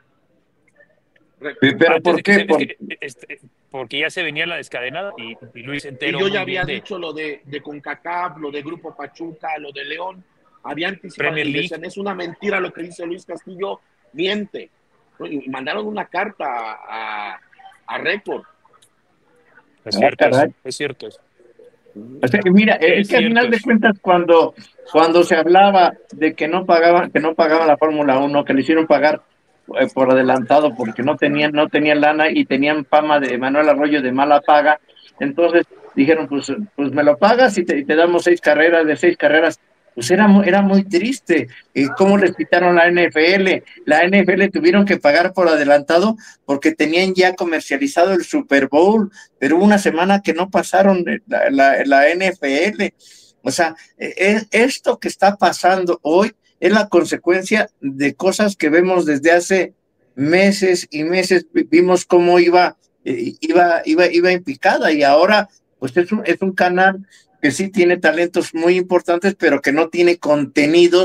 ¿Pero por qué? Se, por... Es que, este, porque ya se venía la descadenada y, y Luis entero. Y yo ya había de... dicho lo de, de CONCACAF, lo de Grupo Pachuca, lo de León. Había anticipado y decían, es una mentira lo que dice Luis Castillo, miente. Y mandaron una carta a, a Récord. Es cierto, ah, es, es cierto eso. O sea, mira, es, es que al final de cuentas cuando, cuando se hablaba de que no pagaban, que no pagaban la Fórmula uno, que le hicieron pagar eh, por adelantado porque no tenían, no tenían lana y tenían fama de Manuel Arroyo de mala paga, entonces dijeron, pues, pues me lo pagas y te, y te damos seis carreras, de seis carreras. Pues era muy, era muy triste. ¿Y cómo les quitaron la N F L? La N F L tuvieron que pagar por adelantado porque tenían ya comercializado el Super Bowl, pero hubo una semana que no pasaron la, la, la N F L. O sea, es, esto que está pasando hoy es la consecuencia de cosas que vemos desde hace meses y meses. Vimos cómo iba, iba, iba, iba en picada, y ahora pues es un, es un canal que sí tiene talentos muy importantes, pero que no tiene contenidos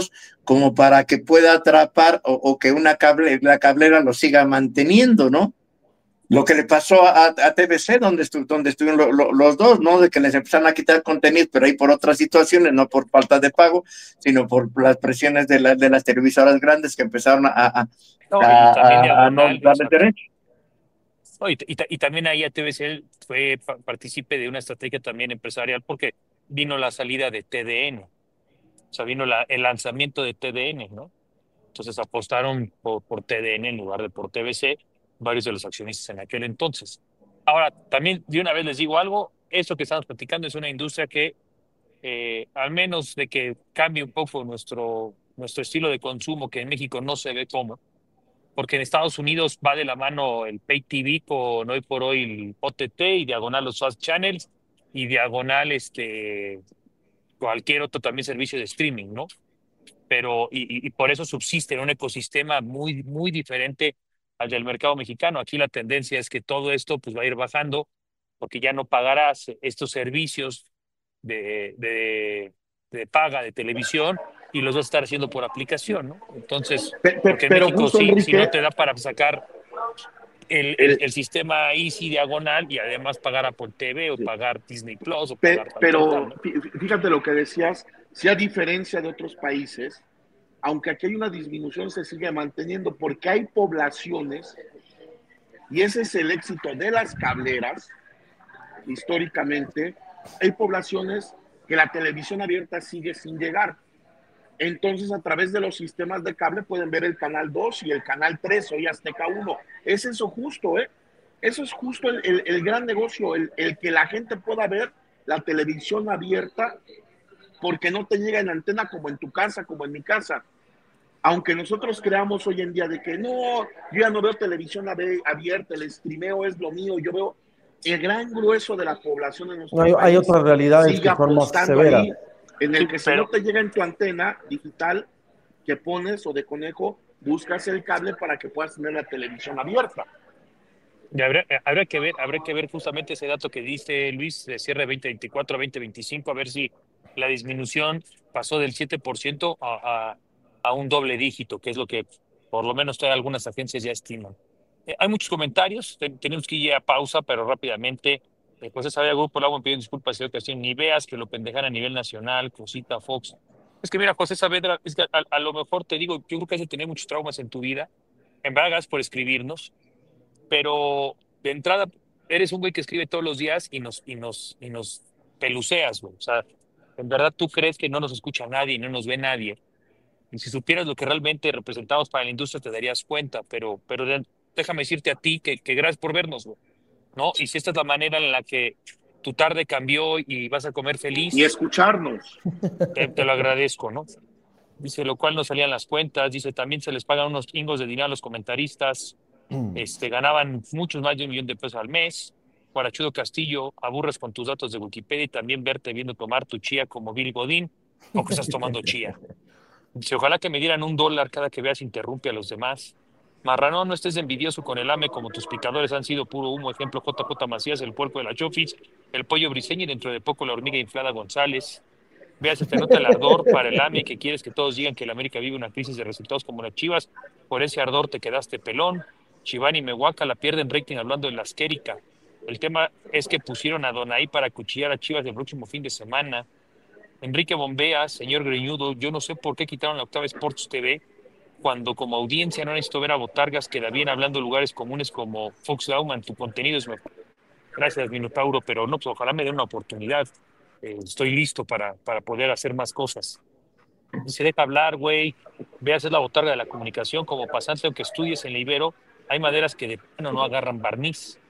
como para que pueda atrapar o, o que una cable, la cablera lo siga manteniendo, ¿no? Lo que le pasó a, a T V C, donde, estu, donde estuvieron lo, lo, los dos, ¿no? De que les empezaron a quitar contenido, pero ahí por otras situaciones, no por falta de pago, sino por las presiones de, la, de las televisoras grandes que empezaron a, a, No, y a, también a, a diagonal, no darle exacto. derecho. No, y, y, y también ahí a T V C fue pa- partícipe de una estrategia también empresarial porque vino la salida de T D N, o sea, vino la, el lanzamiento de T D N, ¿no? Entonces apostaron por, por T D N en lugar de por T V C, varios de los accionistas en aquel entonces. Ahora, también de una vez les digo algo, esto que estamos platicando es una industria que, eh, al menos de que cambie un poco nuestro, nuestro estilo de consumo, que en México no se ve como, porque en Estados Unidos va de la mano el Pay T V con hoy por hoy el O T T y diagonal los fast channels y diagonal este, cualquier otro también servicio de streaming, ¿no? Pero y, y- y por eso subsiste en un ecosistema muy, muy diferente al del mercado mexicano. Aquí la tendencia es que todo esto pues va a ir bajando porque ya no pagarás estos servicios de, de, de paga de televisión y los vas a estar haciendo por aplicación, ¿no? Entonces, Pe- pe- porque en Pero México justo, sí, sí no Enrique, te da para sacar el, el, el, el sistema Easy diagonal y además pagar Apple T V o pagar Disney Plus o pe- pagar tal, tal, tal, pero ¿no? fí- fíjate lo que decías, si a diferencia de otros países, aunque aquí hay una disminución, se sigue manteniendo porque hay poblaciones, y ese es el éxito de las cableras, históricamente, hay poblaciones que la televisión abierta sigue sin llegar. Entonces, a través de los sistemas de cable pueden ver el canal dos y el canal tres, hoy Azteca uno. Es eso justo, ¿eh? Eso es justo el, el, el gran negocio, el, el que la gente pueda ver la televisión abierta porque no te llega en antena como en tu casa, como en mi casa. Aunque nosotros creamos hoy en día de que no, yo ya no veo televisión abierta, el streameo es lo mío, yo veo el gran grueso de la población en nuestro Hay, hay país otras realidades sigue que son más apostando severas. ahí, en el Sí, que si no pero te llega en tu antena digital que pones o de conejo, buscas el cable para que puedas tener la televisión abierta. Y habrá, habrá que ver, habrá que ver justamente ese dato que diste, Luis, de cierre veinte veinticuatro a veinte veinticinco, a ver si la disminución pasó del siete por ciento a, a, a un doble dígito, que es lo que por lo menos todas algunas agencias ya estiman. Eh, hay muchos comentarios, ten- tenemos que ir a pausa, pero rápidamente. Eh, José Sabía Grupo, el agua pidió disculpas, señor Castillo, ni veas que lo pendejan a nivel nacional, cosita, Fox. Es que mira, José Saavedra, es que a, a lo mejor te digo, yo creo que has de tener muchos traumas en tu vida. En verdad, gracias por escribirnos, pero de entrada eres un güey que escribe todos los días y nos, y nos, y nos peluceas, güey. O sea, en verdad tú crees que no nos escucha nadie y no nos ve nadie. Y si supieras lo que realmente representamos para la industria, te darías cuenta, pero, pero de- déjame decirte a ti que, que gracias por vernos, güey, ¿no? Y si esta es la manera en la que tu tarde cambió y vas a comer Y feliz, escucharnos. te, te lo agradezco, ¿no? Dice, lo cual no salían las cuentas. Dice, también se les pagan unos chingos de dinero a los comentaristas. Este, ganaban muchos más de un millón de pesos al mes. Guarachudo Castillo, aburres con tus datos de Wikipedia y también verte viendo tomar tu chía como Bill Godín o que estás tomando chía. Dice, ojalá que me dieran un dólar cada que veas interrumpe a los demás. Marrano, no estés envidioso con el AME como tus picadores han sido puro humo. Ejemplo, J J Macías, el puerco de la Chofis, el pollo briseño y dentro de poco la hormiga inflada González. Veas, se te nota el ardor para el AME que quieres que todos digan que el América vive una crisis de resultados como las Chivas. Por ese ardor te quedaste pelón. Chivani y Mehuaca la pierden rating hablando de la asquérica. El tema es que pusieron a Donaí para cuchillar a Chivas el próximo fin de semana. Enrique Bombea, señor Greñudo, yo no sé por qué quitaron la Octava Sports T V cuando como audiencia no necesito ver a botargas que da bien hablando en lugares comunes como Fox Lauman, tu contenido es mejor. Gracias, Minotauro, pero no, pues ojalá me den una oportunidad. Eh, estoy listo para, para poder hacer más cosas. Y se deja hablar, güey. Ve a hacer la botarga de la comunicación como pasante, aunque estudies en la Ibero. Hay maderas que de plano no agarran barniz.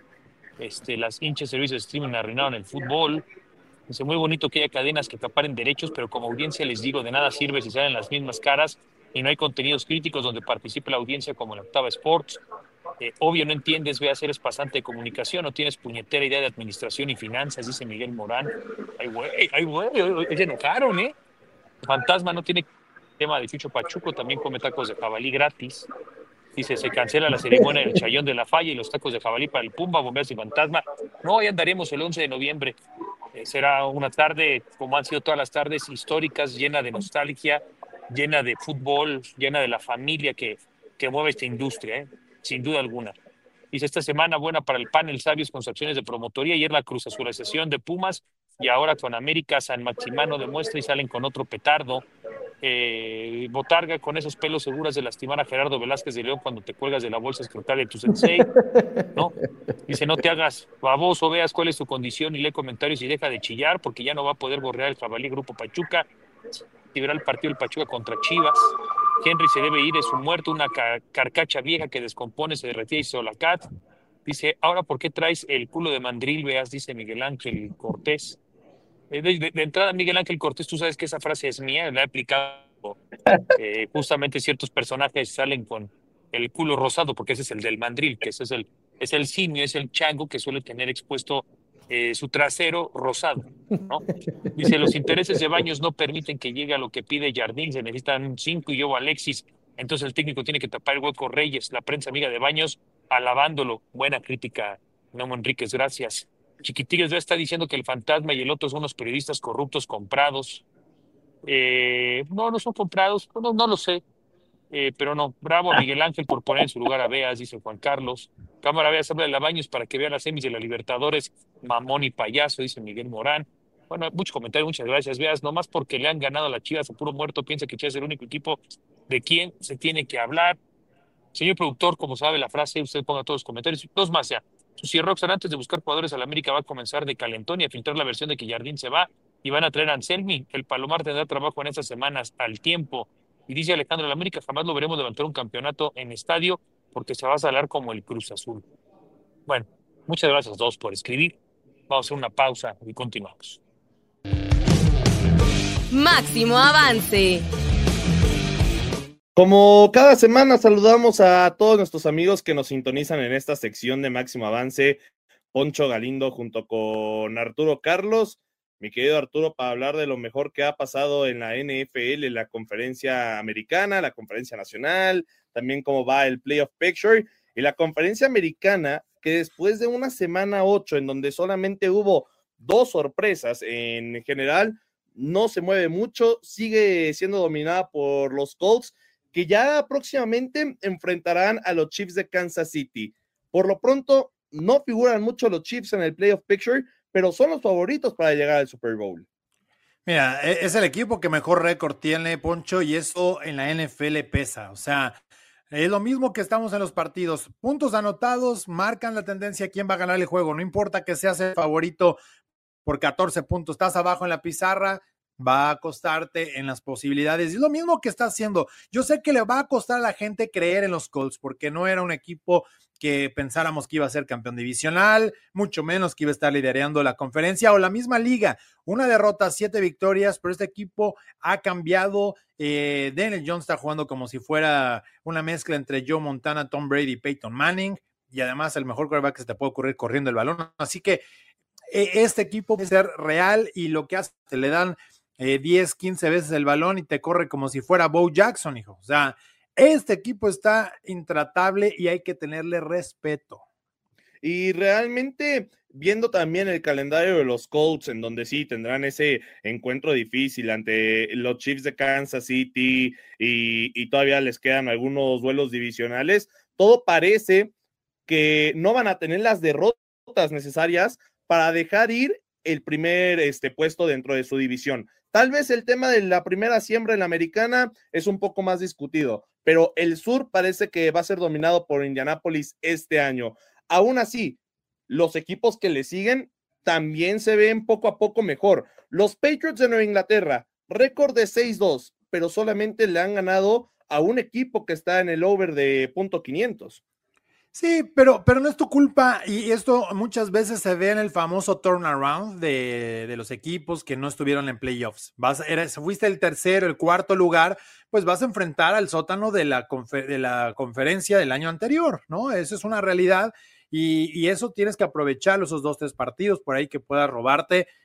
Este, las hinchas servicios de streaming arruinaron el fútbol. Dice, muy bonito que haya cadenas que acaparen derechos, pero como audiencia les digo, de nada sirve si salen las mismas caras y no hay contenidos críticos donde participe la audiencia como en Octava Sports. Eh, obvio, no entiendes, ve a ser pasante de comunicación, no tienes puñetera idea de administración y finanzas, dice Miguel Morán. Ay, güey, ay, güey, se enojaron, ¿eh? Fantasma no tiene tema de Chucho Pachuco, también come tacos de jabalí gratis. Dice, se cancela la ceremonia del Chayón de la Falla y los tacos de jabalí para el Pumba, Bomberos y Fantasma. No, ya andaremos el once de noviembre. Eh, será una tarde, como han sido todas las tardes, históricas, llena de nostalgia, llena de fútbol, llena de la familia que, que mueve esta industria, ¿eh? Sin duda alguna. Dice, esta semana buena para el panel Sabios con sus acciones de promotoría, ayer la Cruz Azulización de Pumas y ahora con América San Maximano demuestra y salen con otro petardo. Eh, Botarga con esos pelos seguras de lastimar a Gerardo Velázquez de León cuando te cuelgas de la bolsa escrotal de tu sensei, ¿no? Dice, no te hagas baboso, veas cuál es tu condición y lee comentarios y deja de chillar porque ya no va a poder borrear el jabalí Grupo Pachuca y verá el partido del Pachuca contra Chivas. Henry se debe ir, es un muerto, una car- carcacha vieja que descompone, se derretía y solacat. Dice, ahora, ¿por qué traes el culo de mandril, veas? Dice Miguel Ángel Cortés. Eh, De, de- de entrada, Miguel Ángel Cortés, tú sabes que esa frase es mía, la he aplicado. Eh, justamente ciertos personajes salen con el culo rosado, porque ese es el del mandril, que ese es el, es el simio, es el chango que suele tener expuesto eh, su trasero rosado, ¿no? Dice, los intereses de Baños no permiten que llegue a lo que pide Jardín, se necesitan cinco y yo Alexis, entonces el técnico tiene que tapar el hueco Reyes, la prensa amiga de Baños alabándolo. Buena crítica, Memo Enríquez, gracias. Chiquitigues ya está diciendo que el fantasma y el otro son los periodistas corruptos comprados. Eh, no, no son comprados, no, no lo sé, eh, pero no. Bravo a Miguel Ángel por poner en su lugar a Beas, dice Juan Carlos. Cámara Beas, habla de la Baños para que vea las semis de la Libertadores, mamón y payaso, dice Miguel Morán. Bueno, muchos comentarios, muchas gracias, Beas. Nomás porque le han ganado a las Chivas a puro muerto, piensa que Chivas es el único equipo de quien se tiene que hablar. Señor productor, como sabe la frase, usted ponga todos los comentarios. Dos más ya. Susi Roxanne, antes de buscar jugadores al América, va a comenzar de calentón y a filtrar la versión de que Jardín se va y van a traer a Anselmi. El Palomar tendrá trabajo en estas semanas al tiempo. Y dice Alejandro, el América jamás lo veremos levantar un campeonato en estadio porque se va a salar como el Cruz Azul. Bueno, muchas gracias a todos por escribir. Vamos a hacer una pausa y continuamos. Máximo avance. Como cada semana saludamos a todos nuestros amigos que nos sintonizan en esta sección de Máximo Avance, Poncho Galindo junto con Arturo Carlos, mi querido Arturo, para hablar de lo mejor que ha pasado en la N F L, la conferencia americana, la conferencia nacional, también cómo va el playoff picture, y la conferencia americana, que después de una semana ocho, en donde solamente hubo dos sorpresas en general, no se mueve mucho, sigue siendo dominada por los Colts, que ya próximamente enfrentarán a los Chiefs de Kansas City. Por lo pronto, no figuran mucho los Chiefs en el playoff picture, pero son los favoritos para llegar al Super Bowl. Mira, es el equipo que mejor récord tiene, Poncho, y eso en la N F L pesa. O sea, es lo mismo que estamos en los partidos. Puntos anotados marcan la tendencia a quién va a ganar el juego. No importa que seas el favorito por catorce puntos, estás abajo en la pizarra, va a costarte en las posibilidades. Y es lo mismo que está haciendo. Yo sé que le va a costar a la gente creer en los Colts porque no era un equipo que pensáramos que iba a ser campeón divisional, mucho menos que iba a estar liderando la conferencia o la misma liga. Una derrota, siete victorias, pero este equipo ha cambiado. Eh, Daniel Jones está jugando como si fuera una mezcla entre Joe Montana, Tom Brady y Peyton Manning, y además el mejor quarterback que se te puede ocurrir corriendo el balón. Así que eh, este equipo puede ser real y lo que hace, te le dan Eh, diez, quince veces el balón y te corre como si fuera Bo Jackson, hijo. O sea, este equipo está intratable y hay que tenerle respeto. Y realmente, viendo también el calendario de los Colts, en donde sí tendrán ese encuentro difícil ante los Chiefs de Kansas City y, y todavía les quedan algunos duelos divisionales, todo parece que no van a tener las derrotas necesarias para dejar ir el primer este, puesto dentro de su división. Tal vez el tema de la primera siembra en la americana es un poco más discutido, pero el sur parece que va a ser dominado por Indianápolis este año. Aún así, los equipos que le siguen también se ven poco a poco mejor. Los Patriots de Nueva Inglaterra, récord de seis dos, pero solamente le han ganado a un equipo que está en el over de punto quinientos. Sí, pero, pero no es tu culpa y esto muchas veces se ve en el famoso turnaround de, de los equipos que no estuvieron en playoffs. Vas, eres, fuiste el tercero, el cuarto lugar, pues vas a enfrentar al sótano de la, confer, de la conferencia del año anterior, ¿no? Eso es una realidad y, y eso tienes que aprovechar esos dos, tres partidos por ahí que puedas robarte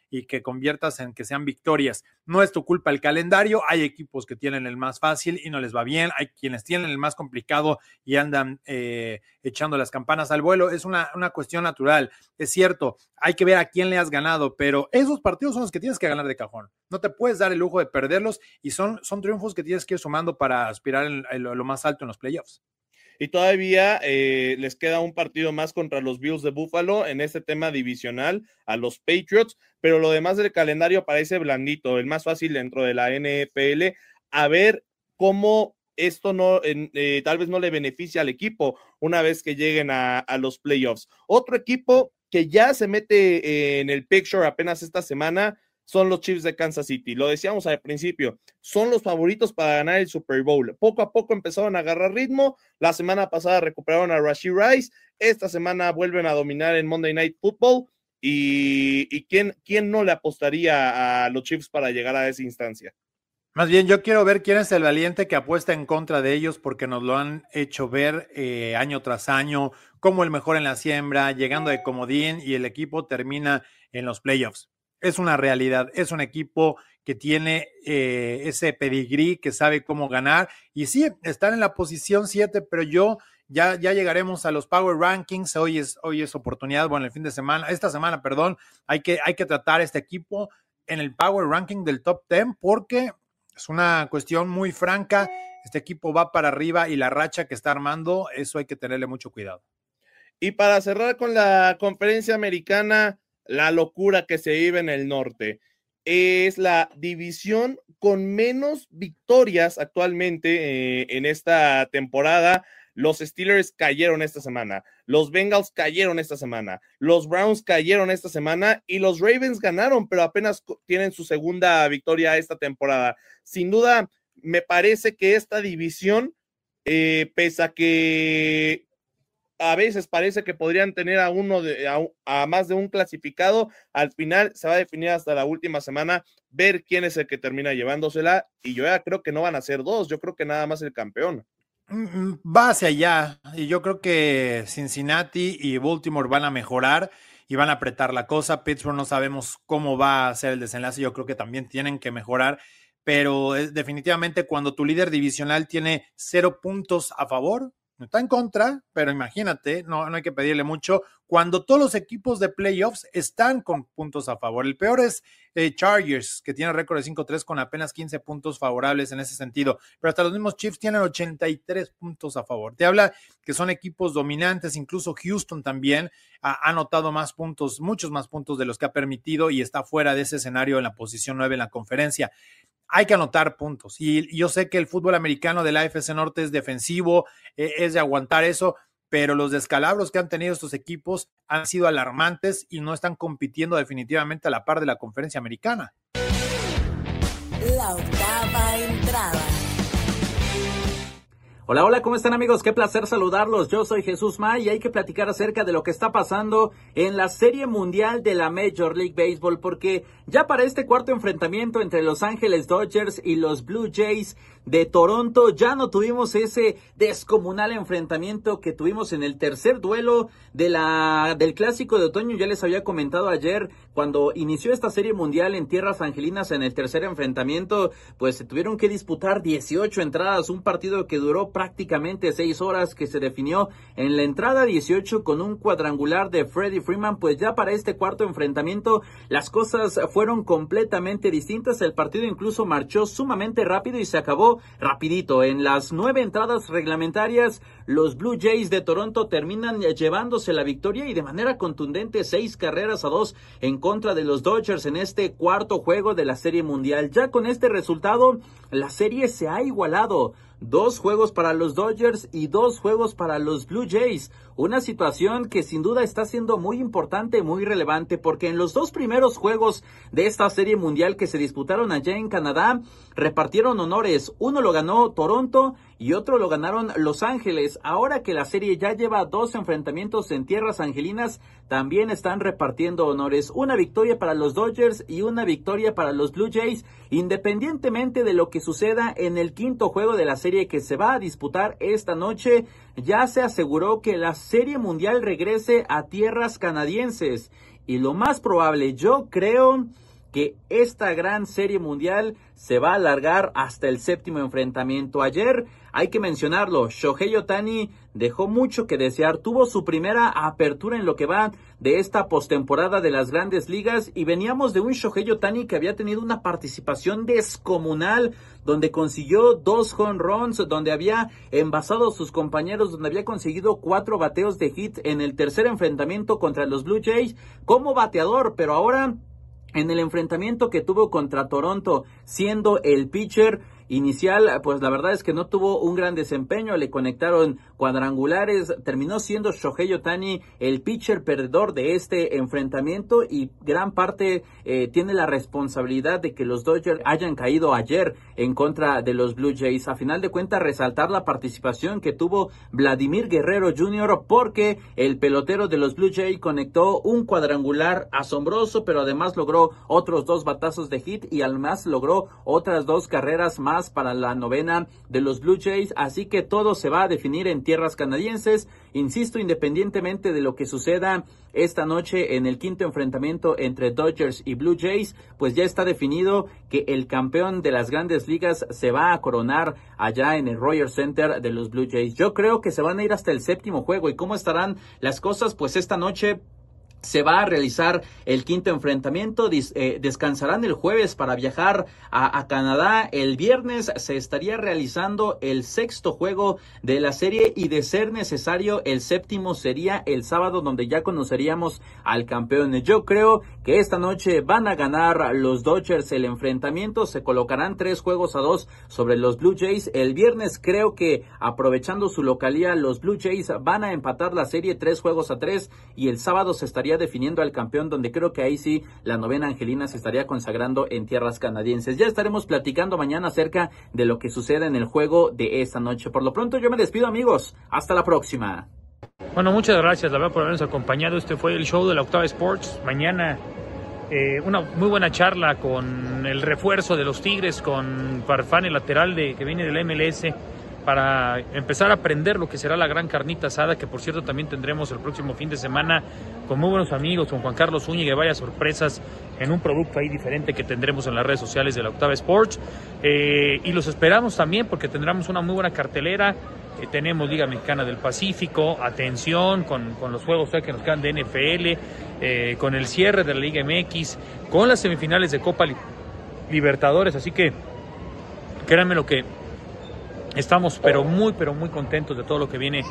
y que conviertas en que sean victorias. No es tu culpa el calendario, hay equipos que tienen el más fácil y no les va bien, hay quienes tienen el más complicado y andan eh, echando las campanas al vuelo, es una, una cuestión natural, es cierto, hay que ver a quién le has ganado, pero esos partidos son los que tienes que ganar de cajón, no te puedes dar el lujo de perderlos y son, son triunfos que tienes que ir sumando para aspirar en, en lo, lo más alto en los playoffs. Y todavía eh, les queda un partido más contra los Bills de Buffalo en este tema divisional a los Patriots, pero lo demás del calendario parece blandito, el más fácil dentro de la N F L. A ver cómo esto no, eh, tal vez no le beneficia al equipo una vez que lleguen a, a los playoffs. Otro equipo que ya se mete eh, en el picture apenas esta semana son los Chiefs de Kansas City. Lo decíamos al principio, son los favoritos para ganar el Super Bowl. Poco a poco empezaron a agarrar ritmo. La semana pasada recuperaron a Rashee Rice. Esta semana vuelven a dominar en Monday Night Football. ¿Y, y quién, quién no le apostaría a los Chiefs para llegar a esa instancia? Más bien, yo quiero ver quién es el valiente que apuesta en contra de ellos, porque nos lo han hecho ver eh, año tras año, como el mejor en la siembra, llegando de comodín y el equipo termina en los playoffs. Es una realidad, es un equipo que tiene eh, ese pedigrí, que sabe cómo ganar, y sí, están en la posición siete, pero yo ya, ya llegaremos a los Power Rankings, hoy es, hoy es oportunidad, bueno, el fin de semana, esta semana, perdón, hay que, hay que tratar a este equipo en el Power Ranking del top diez, porque es una cuestión muy franca, este equipo va para arriba y la racha que está armando, eso hay que tenerle mucho cuidado. Y para cerrar con la conferencia americana, la locura que se vive en el norte. Es la división con menos victorias actualmente eh, en esta temporada. Los Steelers cayeron esta semana, los Bengals cayeron esta semana, los Browns cayeron esta semana y los Ravens ganaron, pero apenas tienen su segunda victoria esta temporada. Sin duda, me parece que esta división, eh, pese a que a veces parece que podrían tener a uno de, a, a más de un clasificado, al final se va a definir hasta la última semana, ver quién es el que termina llevándosela, y yo ya creo que no van a ser dos, yo creo que nada más el campeón. Va hacia allá, y yo creo que Cincinnati y Baltimore van a mejorar y van a apretar la cosa. Pittsburgh no sabemos cómo va a ser el desenlace, yo creo que también tienen que mejorar, pero es, definitivamente cuando tu líder divisional tiene cero puntos a favor, no está en contra, pero imagínate, no, no hay que pedirle mucho, cuando todos los equipos de playoffs están con puntos a favor. El peor es eh, Chargers, que tiene récord de cinco tres con apenas quince puntos favorables en ese sentido, pero hasta los mismos Chiefs tienen ochenta y tres puntos a favor. Te habla que son equipos dominantes, incluso Houston también ha anotado más puntos, muchos más puntos de los que ha permitido y está fuera de ese escenario en la posición nueve en la conferencia. Hay que anotar puntos, y yo sé que el fútbol americano de la A F C Norte es defensivo, eh, es de aguantar eso, pero los descalabros que han tenido estos equipos han sido alarmantes y no están compitiendo definitivamente a la par de la conferencia americana. La octava entrada. Hola, hola, ¿cómo están, amigos? Qué placer saludarlos. Yo soy Jesús May y hay que platicar acerca de lo que está pasando en la Serie Mundial de la Major League Baseball, porque ya para este cuarto enfrentamiento entre Los Ángeles Dodgers y los Blue Jays de Toronto, ya no tuvimos ese descomunal enfrentamiento que tuvimos en el tercer duelo de la del Clásico de Otoño. Ya les había comentado ayer, cuando inició esta Serie Mundial en tierras angelinas en el tercer enfrentamiento, pues se tuvieron que disputar dieciocho entradas, un partido que duró prácticamente seis horas, que se definió en la entrada dieciocho con un cuadrangular de Freddie Freeman. Pues ya para este cuarto enfrentamiento las cosas fueron completamente distintas. El partido incluso marchó sumamente rápido y se acabó rapidito. En las nueve entradas reglamentarias, los Blue Jays de Toronto terminan llevándose la victoria y de manera contundente, seis carreras a dos en contra de los Dodgers en este cuarto juego de la Serie Mundial. Ya con este resultado, la serie se ha igualado. Dos juegos para los Dodgers y dos juegos para los Blue Jays. Una situación que sin duda está siendo muy importante, muy relevante, porque en los dos primeros juegos de esta Serie Mundial que se disputaron allá en Canadá, repartieron honores. Uno lo ganó Toronto y otro lo ganaron Los Ángeles. Ahora que la serie ya lleva dos enfrentamientos en tierras angelinas, también están repartiendo honores. Una victoria para los Dodgers y una victoria para los Blue Jays, independientemente de lo que suceda en el quinto juego de la serie que se va a disputar esta noche. Ya se aseguró que la Serie Mundial regrese a tierras canadienses. y lo más probable, yo creo que esta gran serie mundial se va a alargar hasta el séptimo enfrentamiento. Ayer, hay que mencionarlo, Shohei Ohtani dejó mucho que desear, tuvo su primera apertura en lo que va de esta postemporada de las Grandes Ligas y veníamos de un Shohei Ohtani que había tenido una participación descomunal, donde consiguió dos home runs, donde había envasado a sus compañeros, donde había conseguido cuatro bateos de hit en el tercer enfrentamiento contra los Blue Jays como bateador, pero ahora en el enfrentamiento que tuvo contra Toronto, siendo el pitcher inicial, pues la verdad es que no tuvo un gran desempeño, le conectaron cuadrangulares, terminó siendo Shohei Ohtani el pitcher perdedor de este enfrentamiento y gran parte eh, tiene la responsabilidad de que los Dodgers hayan caído ayer en contra de los Blue Jays. A final de cuentas, resaltar la participación que tuvo Vladimir Guerrero junior porque el pelotero de los Blue Jays conectó un cuadrangular asombroso, pero además logró otros dos batazos de hit y además logró otras dos carreras más para la novena de los Blue Jays, así que todo se va a definir en tierras canadienses. Insisto, independientemente de lo que suceda esta noche en el quinto enfrentamiento entre Dodgers y Blue Jays, pues ya está definido que el campeón de las Grandes Ligas se va a coronar allá en el Rogers Center de los Blue Jays. Yo creo que se van a ir hasta el séptimo juego. ¿Y cómo estarán las cosas? Pues esta noche se va a realizar el quinto enfrentamiento, Dis, eh, descansarán el jueves para viajar a, a Canadá, el viernes se estaría realizando el sexto juego de la serie y de ser necesario el séptimo sería el sábado donde ya conoceríamos al campeón. Yo creo que esta noche van a ganar los Dodgers el enfrentamiento, se colocarán tres juegos a dos sobre los Blue Jays. El viernes creo que aprovechando su localía los Blue Jays van a empatar la serie tres juegos a tres y el sábado se estaría definiendo al campeón, donde creo que ahí sí la novena angelina se estaría consagrando en tierras canadienses. Ya estaremos platicando mañana acerca de lo que sucede en el juego de esta noche. Por lo pronto yo me despido, amigos, hasta la próxima. Bueno, muchas gracias, la verdad, por habernos acompañado. Este fue el show de la Octava Sports. Mañana eh, una muy buena charla con el refuerzo de los Tigres, con Farfán, el lateral de, que viene del M L S, para empezar a aprender lo que será la gran carnita asada, que por cierto también tendremos el próximo fin de semana con muy buenos amigos, con Juan Carlos Zúñiga, vaya sorpresas en un producto ahí diferente que tendremos en las redes sociales de la Octava Sports. Eh, y los esperamos también porque tendremos una muy buena cartelera. Eh, tenemos Liga Mexicana del Pacífico, atención con, con los juegos que nos quedan de N F L, eh, con el cierre de la Liga M X, con las semifinales de Copa Libertadores, así que créanme lo que estamos pero muy, pero muy contentos de todo lo que viene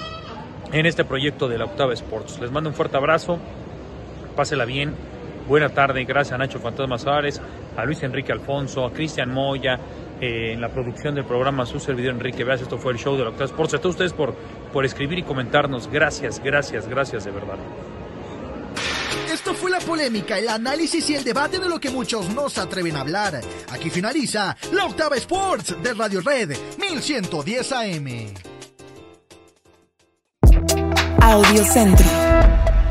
en este proyecto de la Octava Sports. Les mando un fuerte abrazo, pásela bien, buena tarde, gracias a Nacho Fantasma Suárez, a Luis Enrique Alfonso, a Cristian Moya, eh, en la producción del programa, su servidor Enrique Veas. Esto fue el show de la Octava Sports. A todos ustedes por, por escribir y comentarnos, gracias, gracias, gracias de verdad. Esto fue la polémica, el análisis y el debate de lo que muchos no se atreven a hablar. Aquí finaliza la Octava Sports de Radio Red mil ciento diez A M. Audio Centro.